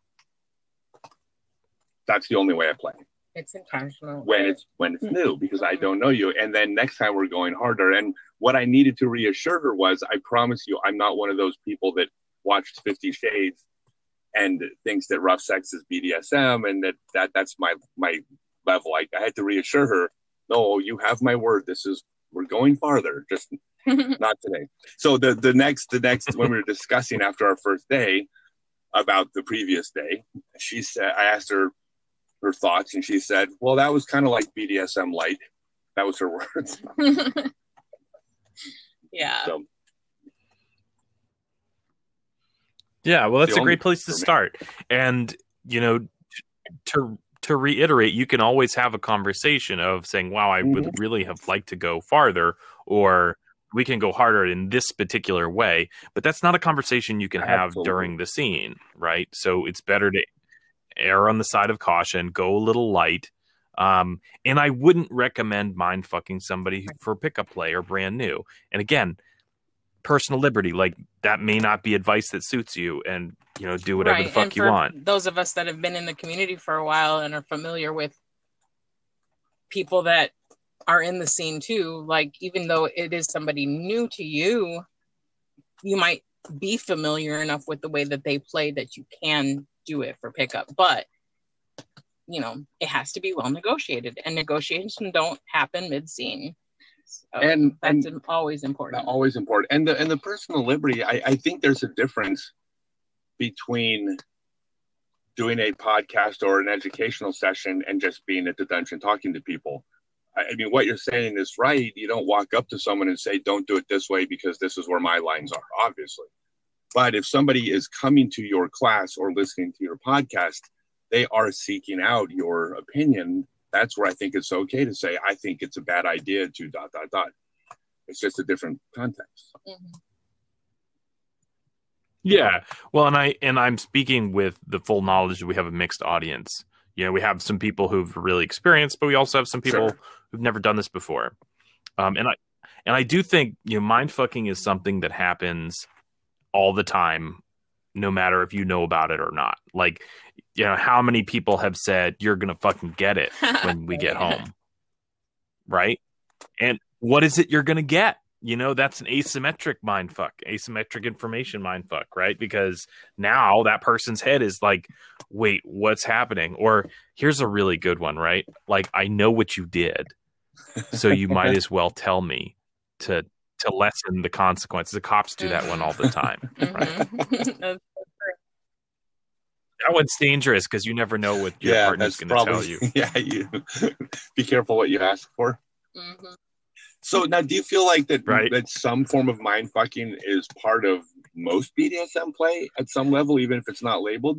that's the only way I play. It's intentional. When it's when it's new, because I don't know you. And then next time we're going harder. And what I needed to reassure her was, I promise you, I'm not one of those people that watched Fifty Shades and thinks that rough sex is B D S M and that, that that's my my level. I, I had to reassure her, no, you have my word. This is, we're going farther, just not today. So the the next the next when we were discussing after our first day about the previous day, she said, I asked her her thoughts, and she said, well, that was kind of like B D S M light. That was her words. Yeah. So, yeah, well, that's the a great only- place to for me. start. And, you know, to to reiterate, you can always have a conversation of saying, wow, I would really have liked to go farther, or we can go harder in this particular way. But that's not a conversation you can have Absolutely. during the scene, right? So it's better to err on the side of caution, go a little light. Um, and I wouldn't recommend mind fucking somebody for pickup play or brand new. And again, personal liberty, like that may not be advice that suits you, and you know, do whatever Right. the fuck and you for want. those of us that have been in the community for a while and are familiar with people that are in the scene too, like even though it is somebody new to you, you might be familiar enough with the way that they play that you can do it for pickup. But you know, it has to be well negotiated, and negotiations don't happen mid-scene. So and that's and always important. Always important. And the and the personal liberty, I, I think there's a difference between doing a podcast or an educational session and just being at the dungeon talking to people. I, I mean, what you're saying is right. You don't walk up to someone and say, don't do it this way because this is where my lines are, obviously. But if somebody is coming to your class or listening to your podcast, they are seeking out your opinion. That's where I think it's okay to say, I think it's a bad idea to dot, dot, dot. It's just a different context. Mm-hmm. Yeah. Well, and I and I'm speaking with the full knowledge that we have a mixed audience. You know, we have some people who've really experienced, but we also have some people Sure. who've never done this before. Um, and I and I do think, you know, mind fucking is something that happens all the time, no matter if you know about it or not. Like, you know, how many people have said you're gonna fucking get it when we get home, right? And what is it you're gonna get? You know, that's an asymmetric mind fuck, asymmetric information mind fuck, right? Because now that person's head is like, wait, what's happening? Or here's a really good one, right? Like, I know what you did, so you might as well tell me to to lessen the consequences. The cops do that one all the time, right? Mm-hmm. That one's dangerous because you never know what your Yeah, partner's that's going to probably, tell you. yeah, you be careful what you ask for. Mm-hmm. So now, do you feel like that Right. that some form of mind fucking is part of most B D S M play at some level, even if it's not labeled?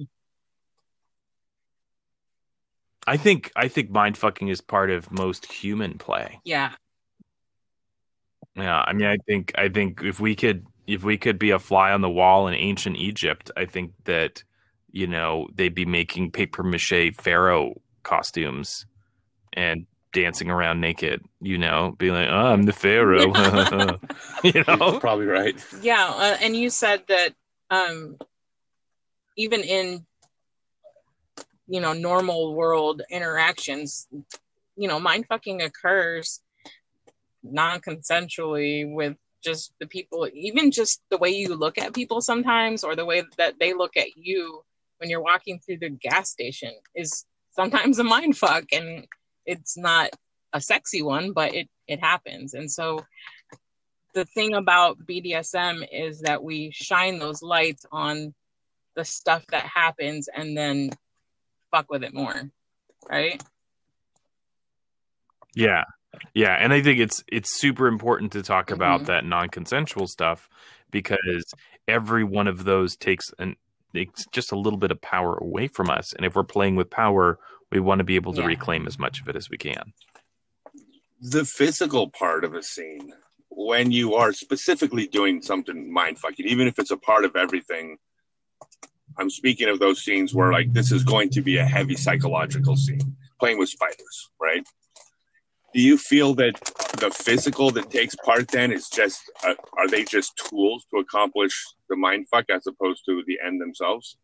I think I think mind fucking is part of most human play. Yeah. Yeah, I mean, I think I think if we could if we could be a fly on the wall in ancient Egypt, I think that, you know, they'd be making paper mache pharaoh costumes and dancing around naked. You know, being like, oh, I'm the pharaoh. You You're know, probably right. Yeah, uh, and you said that um, even in, you know, normal world interactions, you know, mind fucking occurs non-consensually with just the people, even just the way you look at people sometimes, or the way that they look at you when you're walking through the gas station is sometimes a mind fuck, and it's not a sexy one, but it it happens. And so the thing about B D S M is that we shine those lights on the stuff that happens and then fuck with it more, right? yeah, yeah, and I think it's it's super important to talk about Mhm. that non-consensual stuff, because every one of those takes an takes just a little bit of power away from us, and if we're playing with power, we want to be able to Yeah. reclaim as much of it as we can. The physical part of a scene, when you are specifically doing something mind fucking, even if it's a part of everything. I'm speaking of those scenes where, like, this is going to be a heavy psychological scene, playing with spiders, right? Do you feel that the physical that takes part then is just, uh, are they just tools to accomplish the mind fuck as opposed to the end themselves?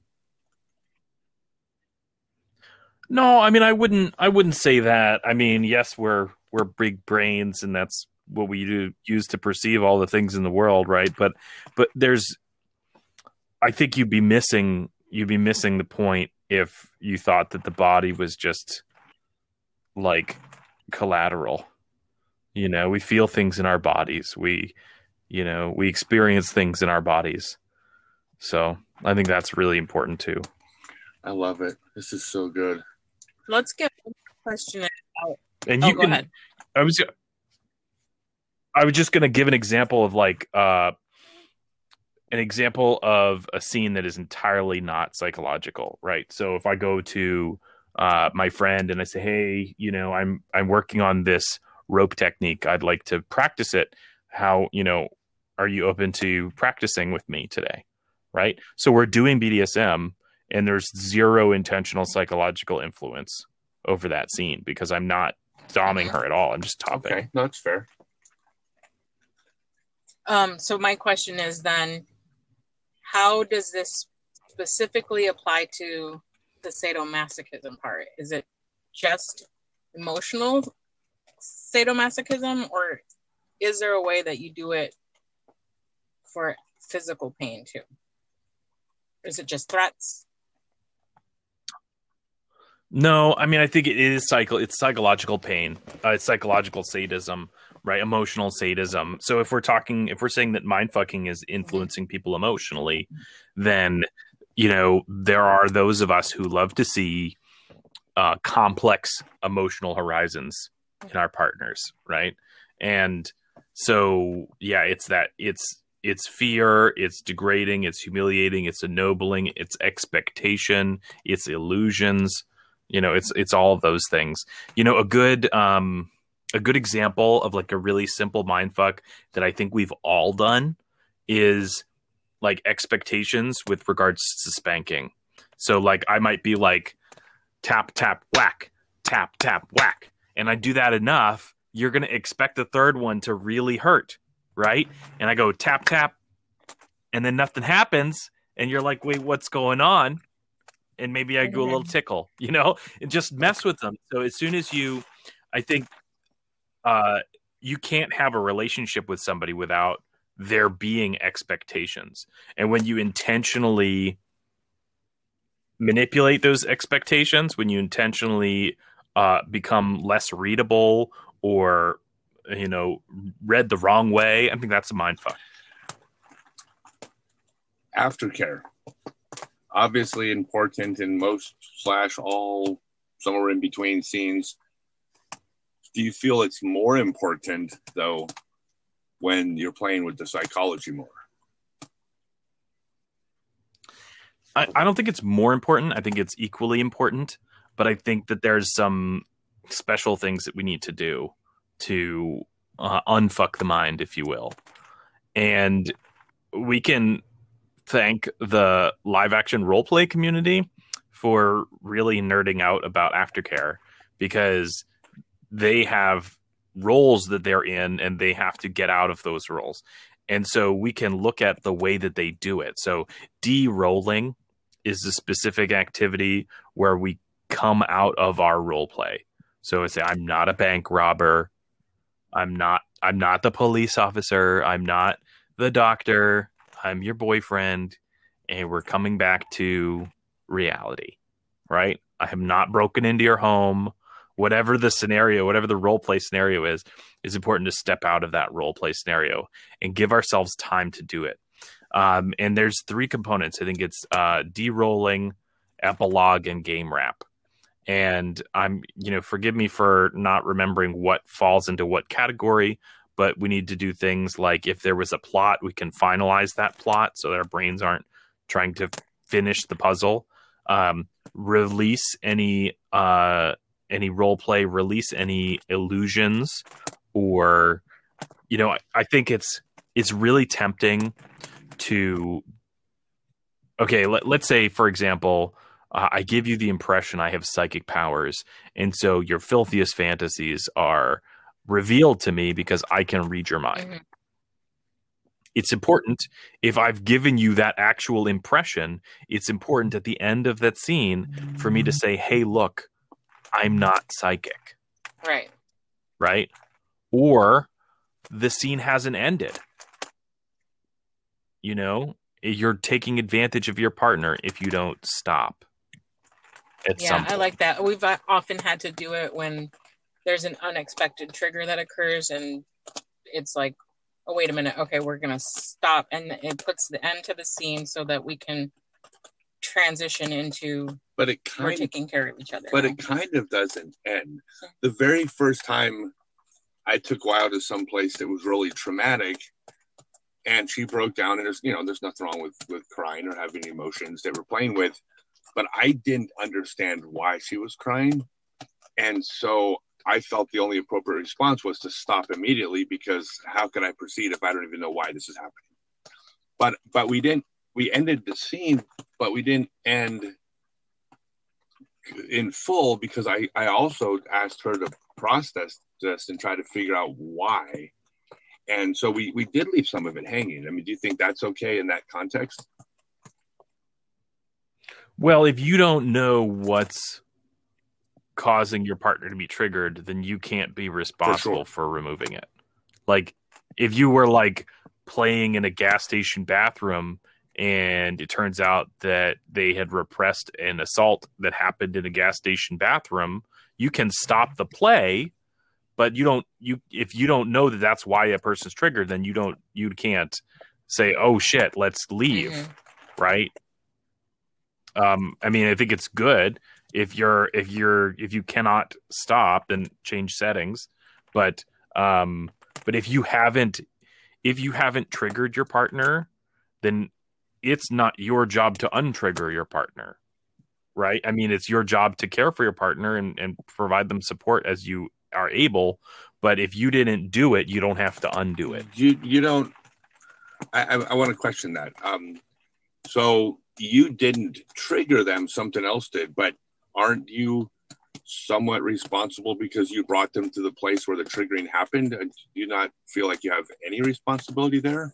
No, I mean, I wouldn't. I wouldn't say that. I mean, yes, we're we're big brains, and that's what we do use to perceive all the things in the world, right? But but there's, I think you'd be missing you'd be missing the point if you thought that the body was just like collateral. You know, we feel things in our bodies. We, you know, we experience things in our bodies. So I think that's really important too. I love it. This is so good. Let's get one question out. And Oh, you go can. ahead. I was. I was just going to give an example of like uh, an example of a scene that is entirely not psychological, right? So if I go to uh, my friend and I say, "Hey, you know, I'm I'm working on this rope technique. I'd like to practice it. How, you know, are you open to practicing with me today?" Right? So we're doing B D S M, and there's zero intentional psychological influence over that scene because I'm not doming her at all. I'm just topping. Okay, no, that's fair. Um, so my question is then, how does this specifically apply to the sadomasochism part? Is it just emotional sadomasochism, or is there a way that you do it for physical pain too? Or is it just threats? No, I mean, I think it is cycle. It's psychological pain. Uh, it's psychological sadism, right? Emotional sadism. So if we're talking, if we're saying that mind fucking is influencing people emotionally, then, you know, there are those of us who love to see uh, complex emotional horizons in our partners, right? And so, yeah, it's that. It's it's fear. It's degrading. It's humiliating. It's ennobling. It's expectation. It's illusions. You know, it's it's all of those things. You know, a good um, a good example of like a really simple mindfuck that I think we've all done is like expectations with regards to spanking. So like I might be like tap tap whack, tap tap whack, and I do that enough, you're gonna expect the third one to really hurt, right? And I go tap tap, and then nothing happens, and you're like, wait, what's going on? And maybe I go a little tickle, you know, and just mess with them. So as soon as you, I think, uh, you can't have a relationship with somebody without there being expectations. And when you intentionally manipulate those expectations, when you intentionally uh, become less readable or, you know, read the wrong way, I think that's a mindfuck. Aftercare. Obviously important in most slash all somewhere in between scenes. Do you feel it's more important though when you're playing with the psychology more? I, I don't think it's more important. I think it's equally important, but I think that there's some special things that we need to do to uh, unfuck the mind, if you will. And we can thank the live action roleplay community for really nerding out about aftercare, because they have roles that they're in and they have to get out of those roles. And so we can look at the way that they do it. So de-rolling is a specific activity where we come out of our role play. So I say, I'm not a bank robber. I'm not, I'm not the police officer. I'm not the doctor. I'm your boyfriend, and we're coming back to reality, right? I have not broken into your home. Whatever the scenario, whatever the role play scenario is, it's important to step out of that role play scenario and give ourselves time to do it. Um, and there's three components. I think it's uh, de-rolling, epilogue, and game wrap. And I'm, you know, forgive me for not remembering what falls into what category, but we need to do things like if there was a plot, we can finalize that plot so that our brains aren't trying to finish the puzzle. Um, release any uh, any role play, release any illusions, or you know, I, I think it's it's really tempting to. Okay, let, let's say, for example, uh, I give you the impression I have psychic powers, and so your filthiest fantasies are revealed to me because I can read your mind. Mm-hmm. It's important, if I've given you that actual impression, it's important at the end of that scene for me to say, hey, look, I'm not psychic. Right. Right? Or the scene hasn't ended. You know, you're taking advantage of your partner if you don't stop. At yeah, some point. I like that. We've often had to do it when there's an unexpected trigger that occurs and it's like, oh, wait a minute. Okay, we're going to stop. And it puts the end to the scene so that we can transition into but it kind we're taking care of each other. But now. It kind of doesn't end. The very first time I took Wild to some place that was really traumatic and she broke down, and there's, you know, there's nothing wrong with, with crying or having emotions that we're playing with, but I didn't understand why she was crying. And so I felt the only appropriate response was to stop immediately, because how could I proceed if I don't even know why this is happening? But but we didn't. We ended the scene, but we didn't end in full, because I, I also asked her to process this and try to figure out why. And so we, we did leave some of it hanging. I mean, do you think that's okay in that context? Well, if you don't know what's causing your partner to be triggered, then you can't be responsible for, sure. for removing it. Like if you were like playing in a gas station bathroom and it turns out that they had repressed an assault that happened in a gas station bathroom, you can stop the play, but you don't, you, if you don't know that that's why a person's triggered, then you don't, you can't say, oh shit, let's leave. Mm-hmm. Right. Um, I mean, I think it's good if you're, if you're, if you cannot stop, then change settings. But, um, but if you haven't, if you haven't triggered your partner, then it's not your job to untrigger your partner, right? I mean, it's your job to care for your partner and, and provide them support as you are able. But if you didn't do it, you don't have to undo it. You you don't. I I, I want to question that. Um, so you didn't trigger them; something else did. But aren't you somewhat responsible because you brought them to the place where the triggering happened? Do you not feel like you have any responsibility there?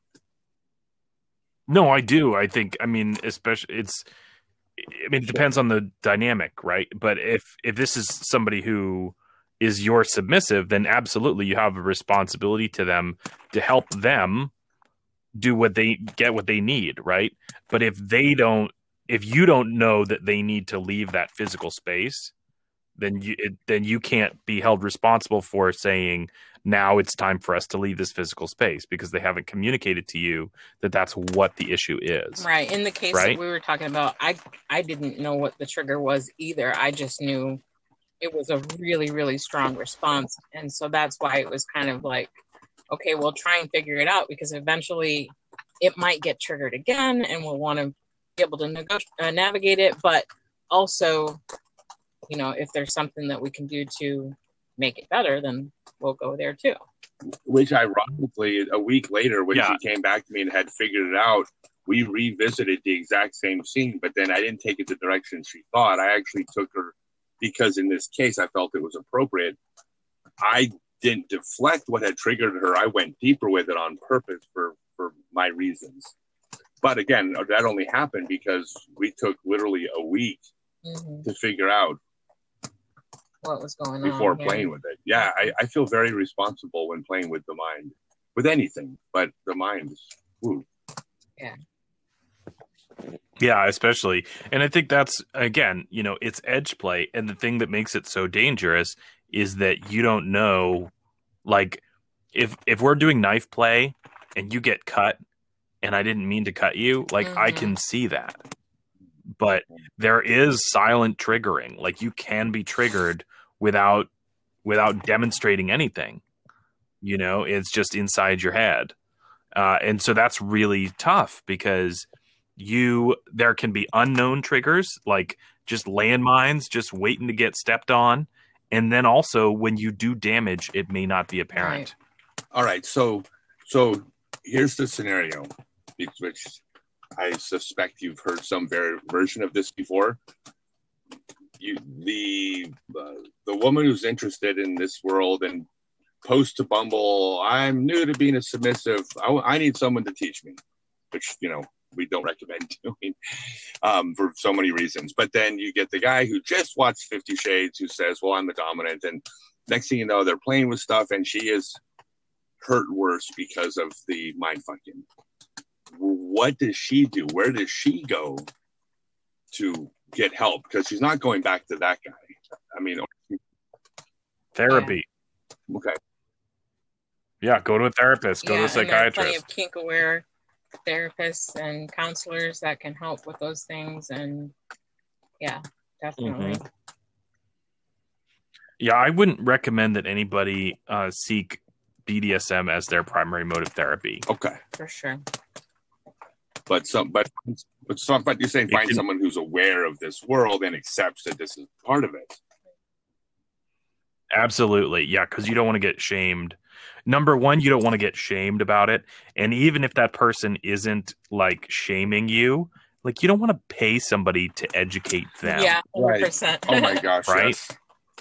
No, I do. I think, I mean, especially it's, I mean, it depends on the dynamic, right? But if, if this is somebody who is your submissive, then absolutely you have a responsibility to them to help them do what they get, what they need, right? But if they don't, if you don't know that they need to leave that physical space, then you, it, then you can't be held responsible for saying, now it's time for us to leave this physical space, because they haven't communicated to you that that's what the issue is. Right. In the case right? that we were talking about, I I didn't know what the trigger was either. I just knew it was a really, really strong response. And so that's why it was kind of like, okay, we'll try and figure it out, because eventually it might get triggered again and we'll want to be able to nego- uh, navigate it. But also, you know, if there's something that we can do to make it better, then we'll go there too. Which ironically, a week later, when yeah. she came back to me and had figured it out, we revisited the exact same scene, but then I didn't take it the direction she thought. I actually took her, because in this case, I felt it was appropriate. I didn't deflect what had triggered her. I went deeper with it on purpose for, for my reasons. But again, that only happened because we took literally a week mm-hmm. to figure out what was going before on before playing yeah. with it. Yeah, I, I feel very responsible when playing with the mind, with anything, but the mind is, woo. Yeah. Yeah, especially. And I think that's, again, you know, it's edge play. And the thing that makes it so dangerous is that you don't know, like, if if we're doing knife play and you get cut and I didn't mean to cut you, like, mm-hmm. I can see that. But there is silent triggering. Like, you can be triggered without without demonstrating anything. You know, it's just inside your head. Uh, and so that's really tough, because you there can be unknown triggers, like just landmines just waiting to get stepped on. And then also when you do damage, it may not be apparent. Right. All right. So so here's the scenario, which I suspect you've heard some ver- version of this before. You, the uh, the woman who's interested in this world and posts to Bumble, I'm new to being a submissive. I, I need someone to teach me, which, you know, we don't recommend doing um, for so many reasons. But then you get the guy who just watched Fifty Shades who says, well, I'm the dominant. And next thing you know, they're playing with stuff and she is hurt worse because of the mind fucking. What does she do? Where does she go to get help? Because she's not going back to that guy. I mean, therapy. Yeah. Okay. Yeah, go to a therapist. Go yeah, to a psychiatrist. And there's plenty of kink-aware therapists and counselors that can help with those things. And yeah, definitely. Mm-hmm. Yeah, I wouldn't recommend that anybody uh, seek B D S M as their primary mode of therapy. Okay, for sure. But some, but but some, but you're saying find can, someone who's aware of this world and accepts that this is part of it. Absolutely, yeah, because you don't want to get shamed. Number one, you don't want to get shamed about it, and even if that person isn't like shaming you, like you don't want to pay somebody to educate them. Yeah, one hundred percent. Right. Oh my gosh, right? Yes.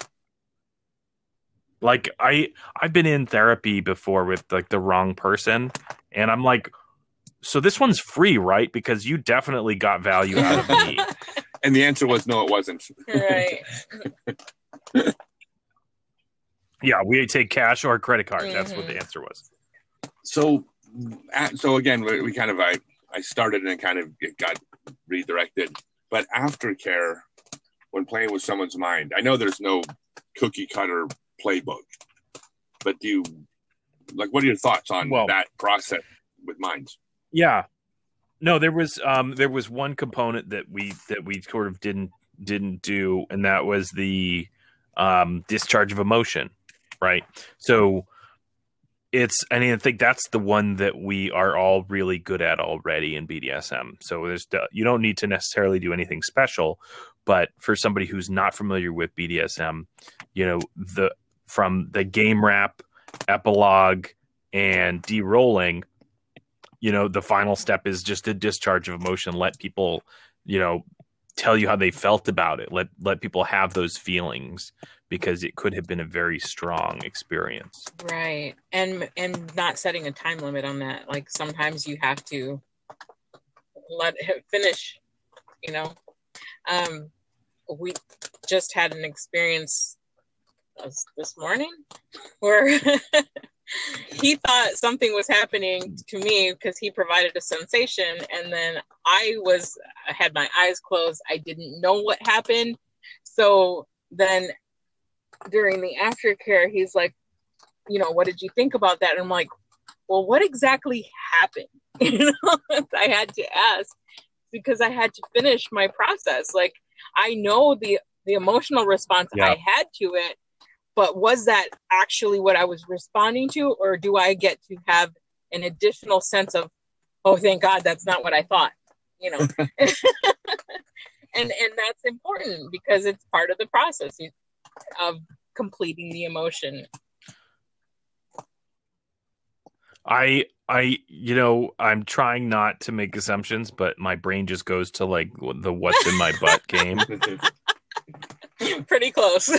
Like I, I've been in therapy before with like the wrong person, and I'm like, so this one's free, right? Because you definitely got value out of me. And the answer was no, it wasn't. Right. Yeah, we take cash or credit card. Mm-hmm. That's what the answer was. So, so again, we kind of I I started and kind of got redirected. But aftercare, when playing with someone's mind, I know there's no cookie cutter playbook, but do you like? What are your thoughts on well, that process with minds? Yeah, no, there was um, there was one component that we that we sort of didn't didn't do, and that was the um, discharge of emotion, right? So it's, I mean, I think that's the one that we are all really good at already in B D S M. So there's you don't need to necessarily do anything special, but for somebody who's not familiar with B D S M, you know, the from the game wrap, epilogue, and de-rolling, you know, the final step is just a discharge of emotion. Let people, you know, tell you how they felt about it. Let let people have those feelings, because it could have been a very strong experience. Right. And and not setting a time limit on that. Like sometimes you have to let it finish, you know. Um, we just had an experience this morning where he thought something was happening to me because he provided a sensation, and then I was I had my eyes closed. I didn't know what happened. So then during the aftercare, he's like, you know, what did you think about that? And I'm like, well, what exactly happened? You know, I had to ask because I had to finish my process. Like, I know the the emotional response yeah. I had to it, but was that actually what I was responding to, or do I get to have an additional sense of, oh, thank God, that's not what I thought, you know? and and that's important because it's part of the process of completing the emotion. I, I, you know, I'm trying not to make assumptions, but my brain just goes to like the "what's in my butt" game. Pretty close.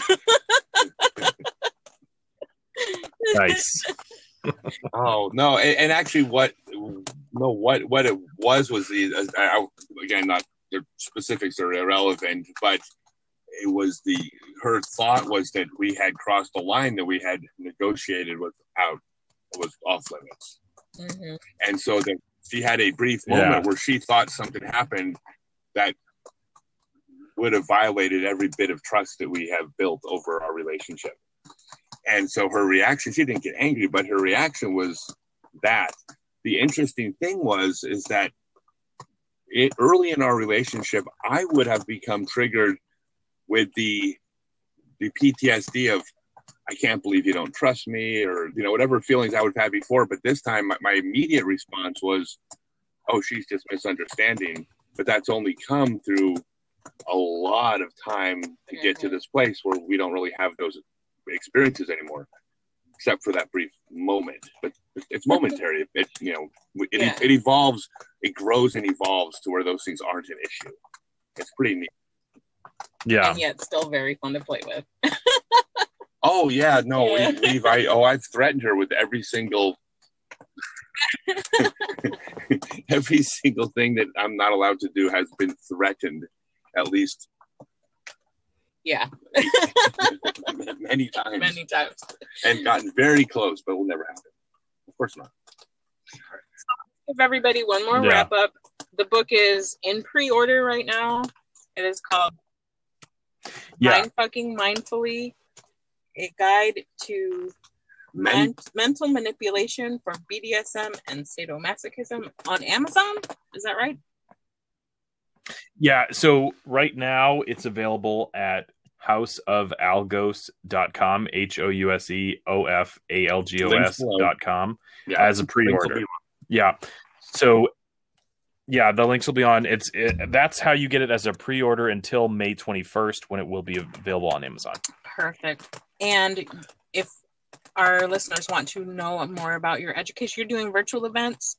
Nice. Oh no! And, and actually, what no, what what it was was the I, again, not the specifics are irrelevant, but it was the her thought was that we had crossed the line that we had negotiated without was off limits, mm-hmm. and so that she had a brief moment yeah. where she thought something happened that would have violated every bit of trust that we have built over our relationship. And so her reaction, she didn't get angry, but her reaction was that. The interesting thing was, is that it, early in our relationship, I would have become triggered with the the P T S D of, I can't believe you don't trust me, or, you know, whatever feelings I would have had before. But this time, my, my immediate response was, oh, she's just misunderstanding. But that's only come through a lot of time to get to this place where we don't really have those experiences anymore, except for that brief moment. But it's momentary. It, you know, it, yeah. it evolves, it grows and evolves to where those things aren't an issue. It's pretty neat. Yeah. And yet still very fun to play with. Oh yeah, no, yeah. we, we've I oh I've threatened her with every single every single thing that I'm not allowed to do has been threatened at least. Yeah. Many times. Many times. And gotten very close, but it will never happen. Of course not. Right. So give everybody one more yeah. wrap up. The book is in pre-order right now. It is called yeah. Mind Fucking Mindfully, a guide to Many... men- mental manipulation for B D S M and sadomasochism on Amazon. Is that right? Yeah, so right now it's available at house of algos dot com, H O U S E O F A L G O S dot com yeah. as a pre-order. Yeah. So yeah, the links will be on. It's it, that's how you get it as a pre-order until May twenty-first, when it will be available on Amazon. Perfect. And if our listeners want to know more about your education, you're doing virtual events?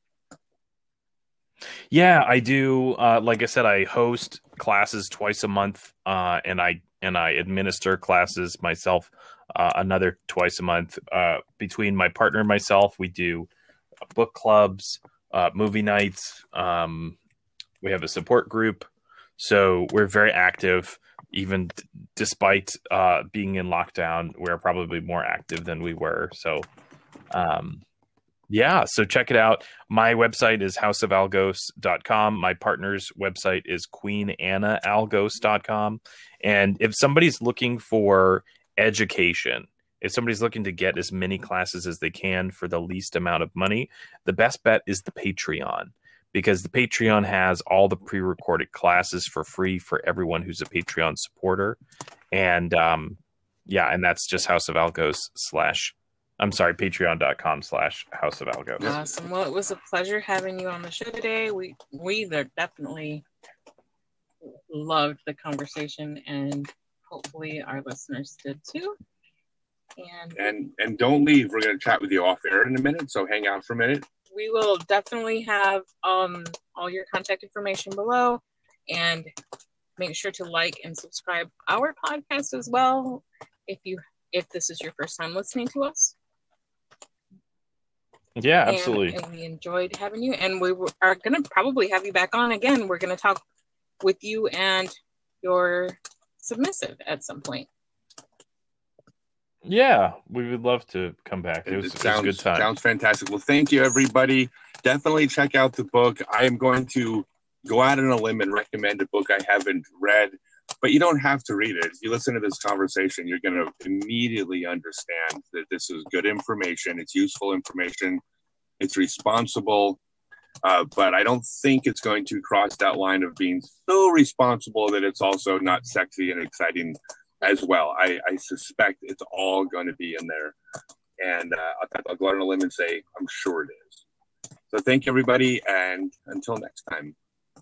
Yeah, I do. Uh, like I said, I host classes twice a month, uh, and I and I administer classes myself uh, another twice a month. Uh, between my partner and myself, we do book clubs, uh, movie nights. Um, we have a support group. So we're very active, even d- despite uh, being in lockdown. We're probably more active than we were. So, um, yeah, so check it out. My website is house of algos dot com. My partner's website is queen anna algos dot com. And if somebody's looking for education, if somebody's looking to get as many classes as they can for the least amount of money, the best bet is the Patreon, because the Patreon has all the pre-recorded classes for free for everyone who's a Patreon supporter. And um, yeah, and that's just House of Algos slash I'm sorry, patreon.com slash House of Algos. Awesome. Well, it was a pleasure having you on the show today. We we definitely loved the conversation, and hopefully our listeners did too. And And and don't leave. We're going to chat with you off air in a minute, so hang out for a minute. we will definitely have um all your contact information below, and make sure to like and subscribe our podcast as well if you if this is your first time listening to us. Yeah, And- absolutely. And, we enjoyed having you, and we were, are going to probably have you back on again. We're going to talk with you and your submissive at some point. Yeah, we would love to come back. It It, was, it it was sounds a good time. sounds fantastic. Well, thank you, everybody. Definitely check out the book. I am going to go out on a limb and recommend a book I haven't read, but you don't have to read it. If you listen to this conversation, you're going to immediately understand that this is good information. It's useful information. It's responsible, uh, but I don't think it's going to cross that line of being so responsible that it's also not sexy and exciting as well. I, I suspect it's all going to be in there. And uh, I'll, I'll go out on a limb and say, I'm sure it is. So thank you, everybody, and until next time.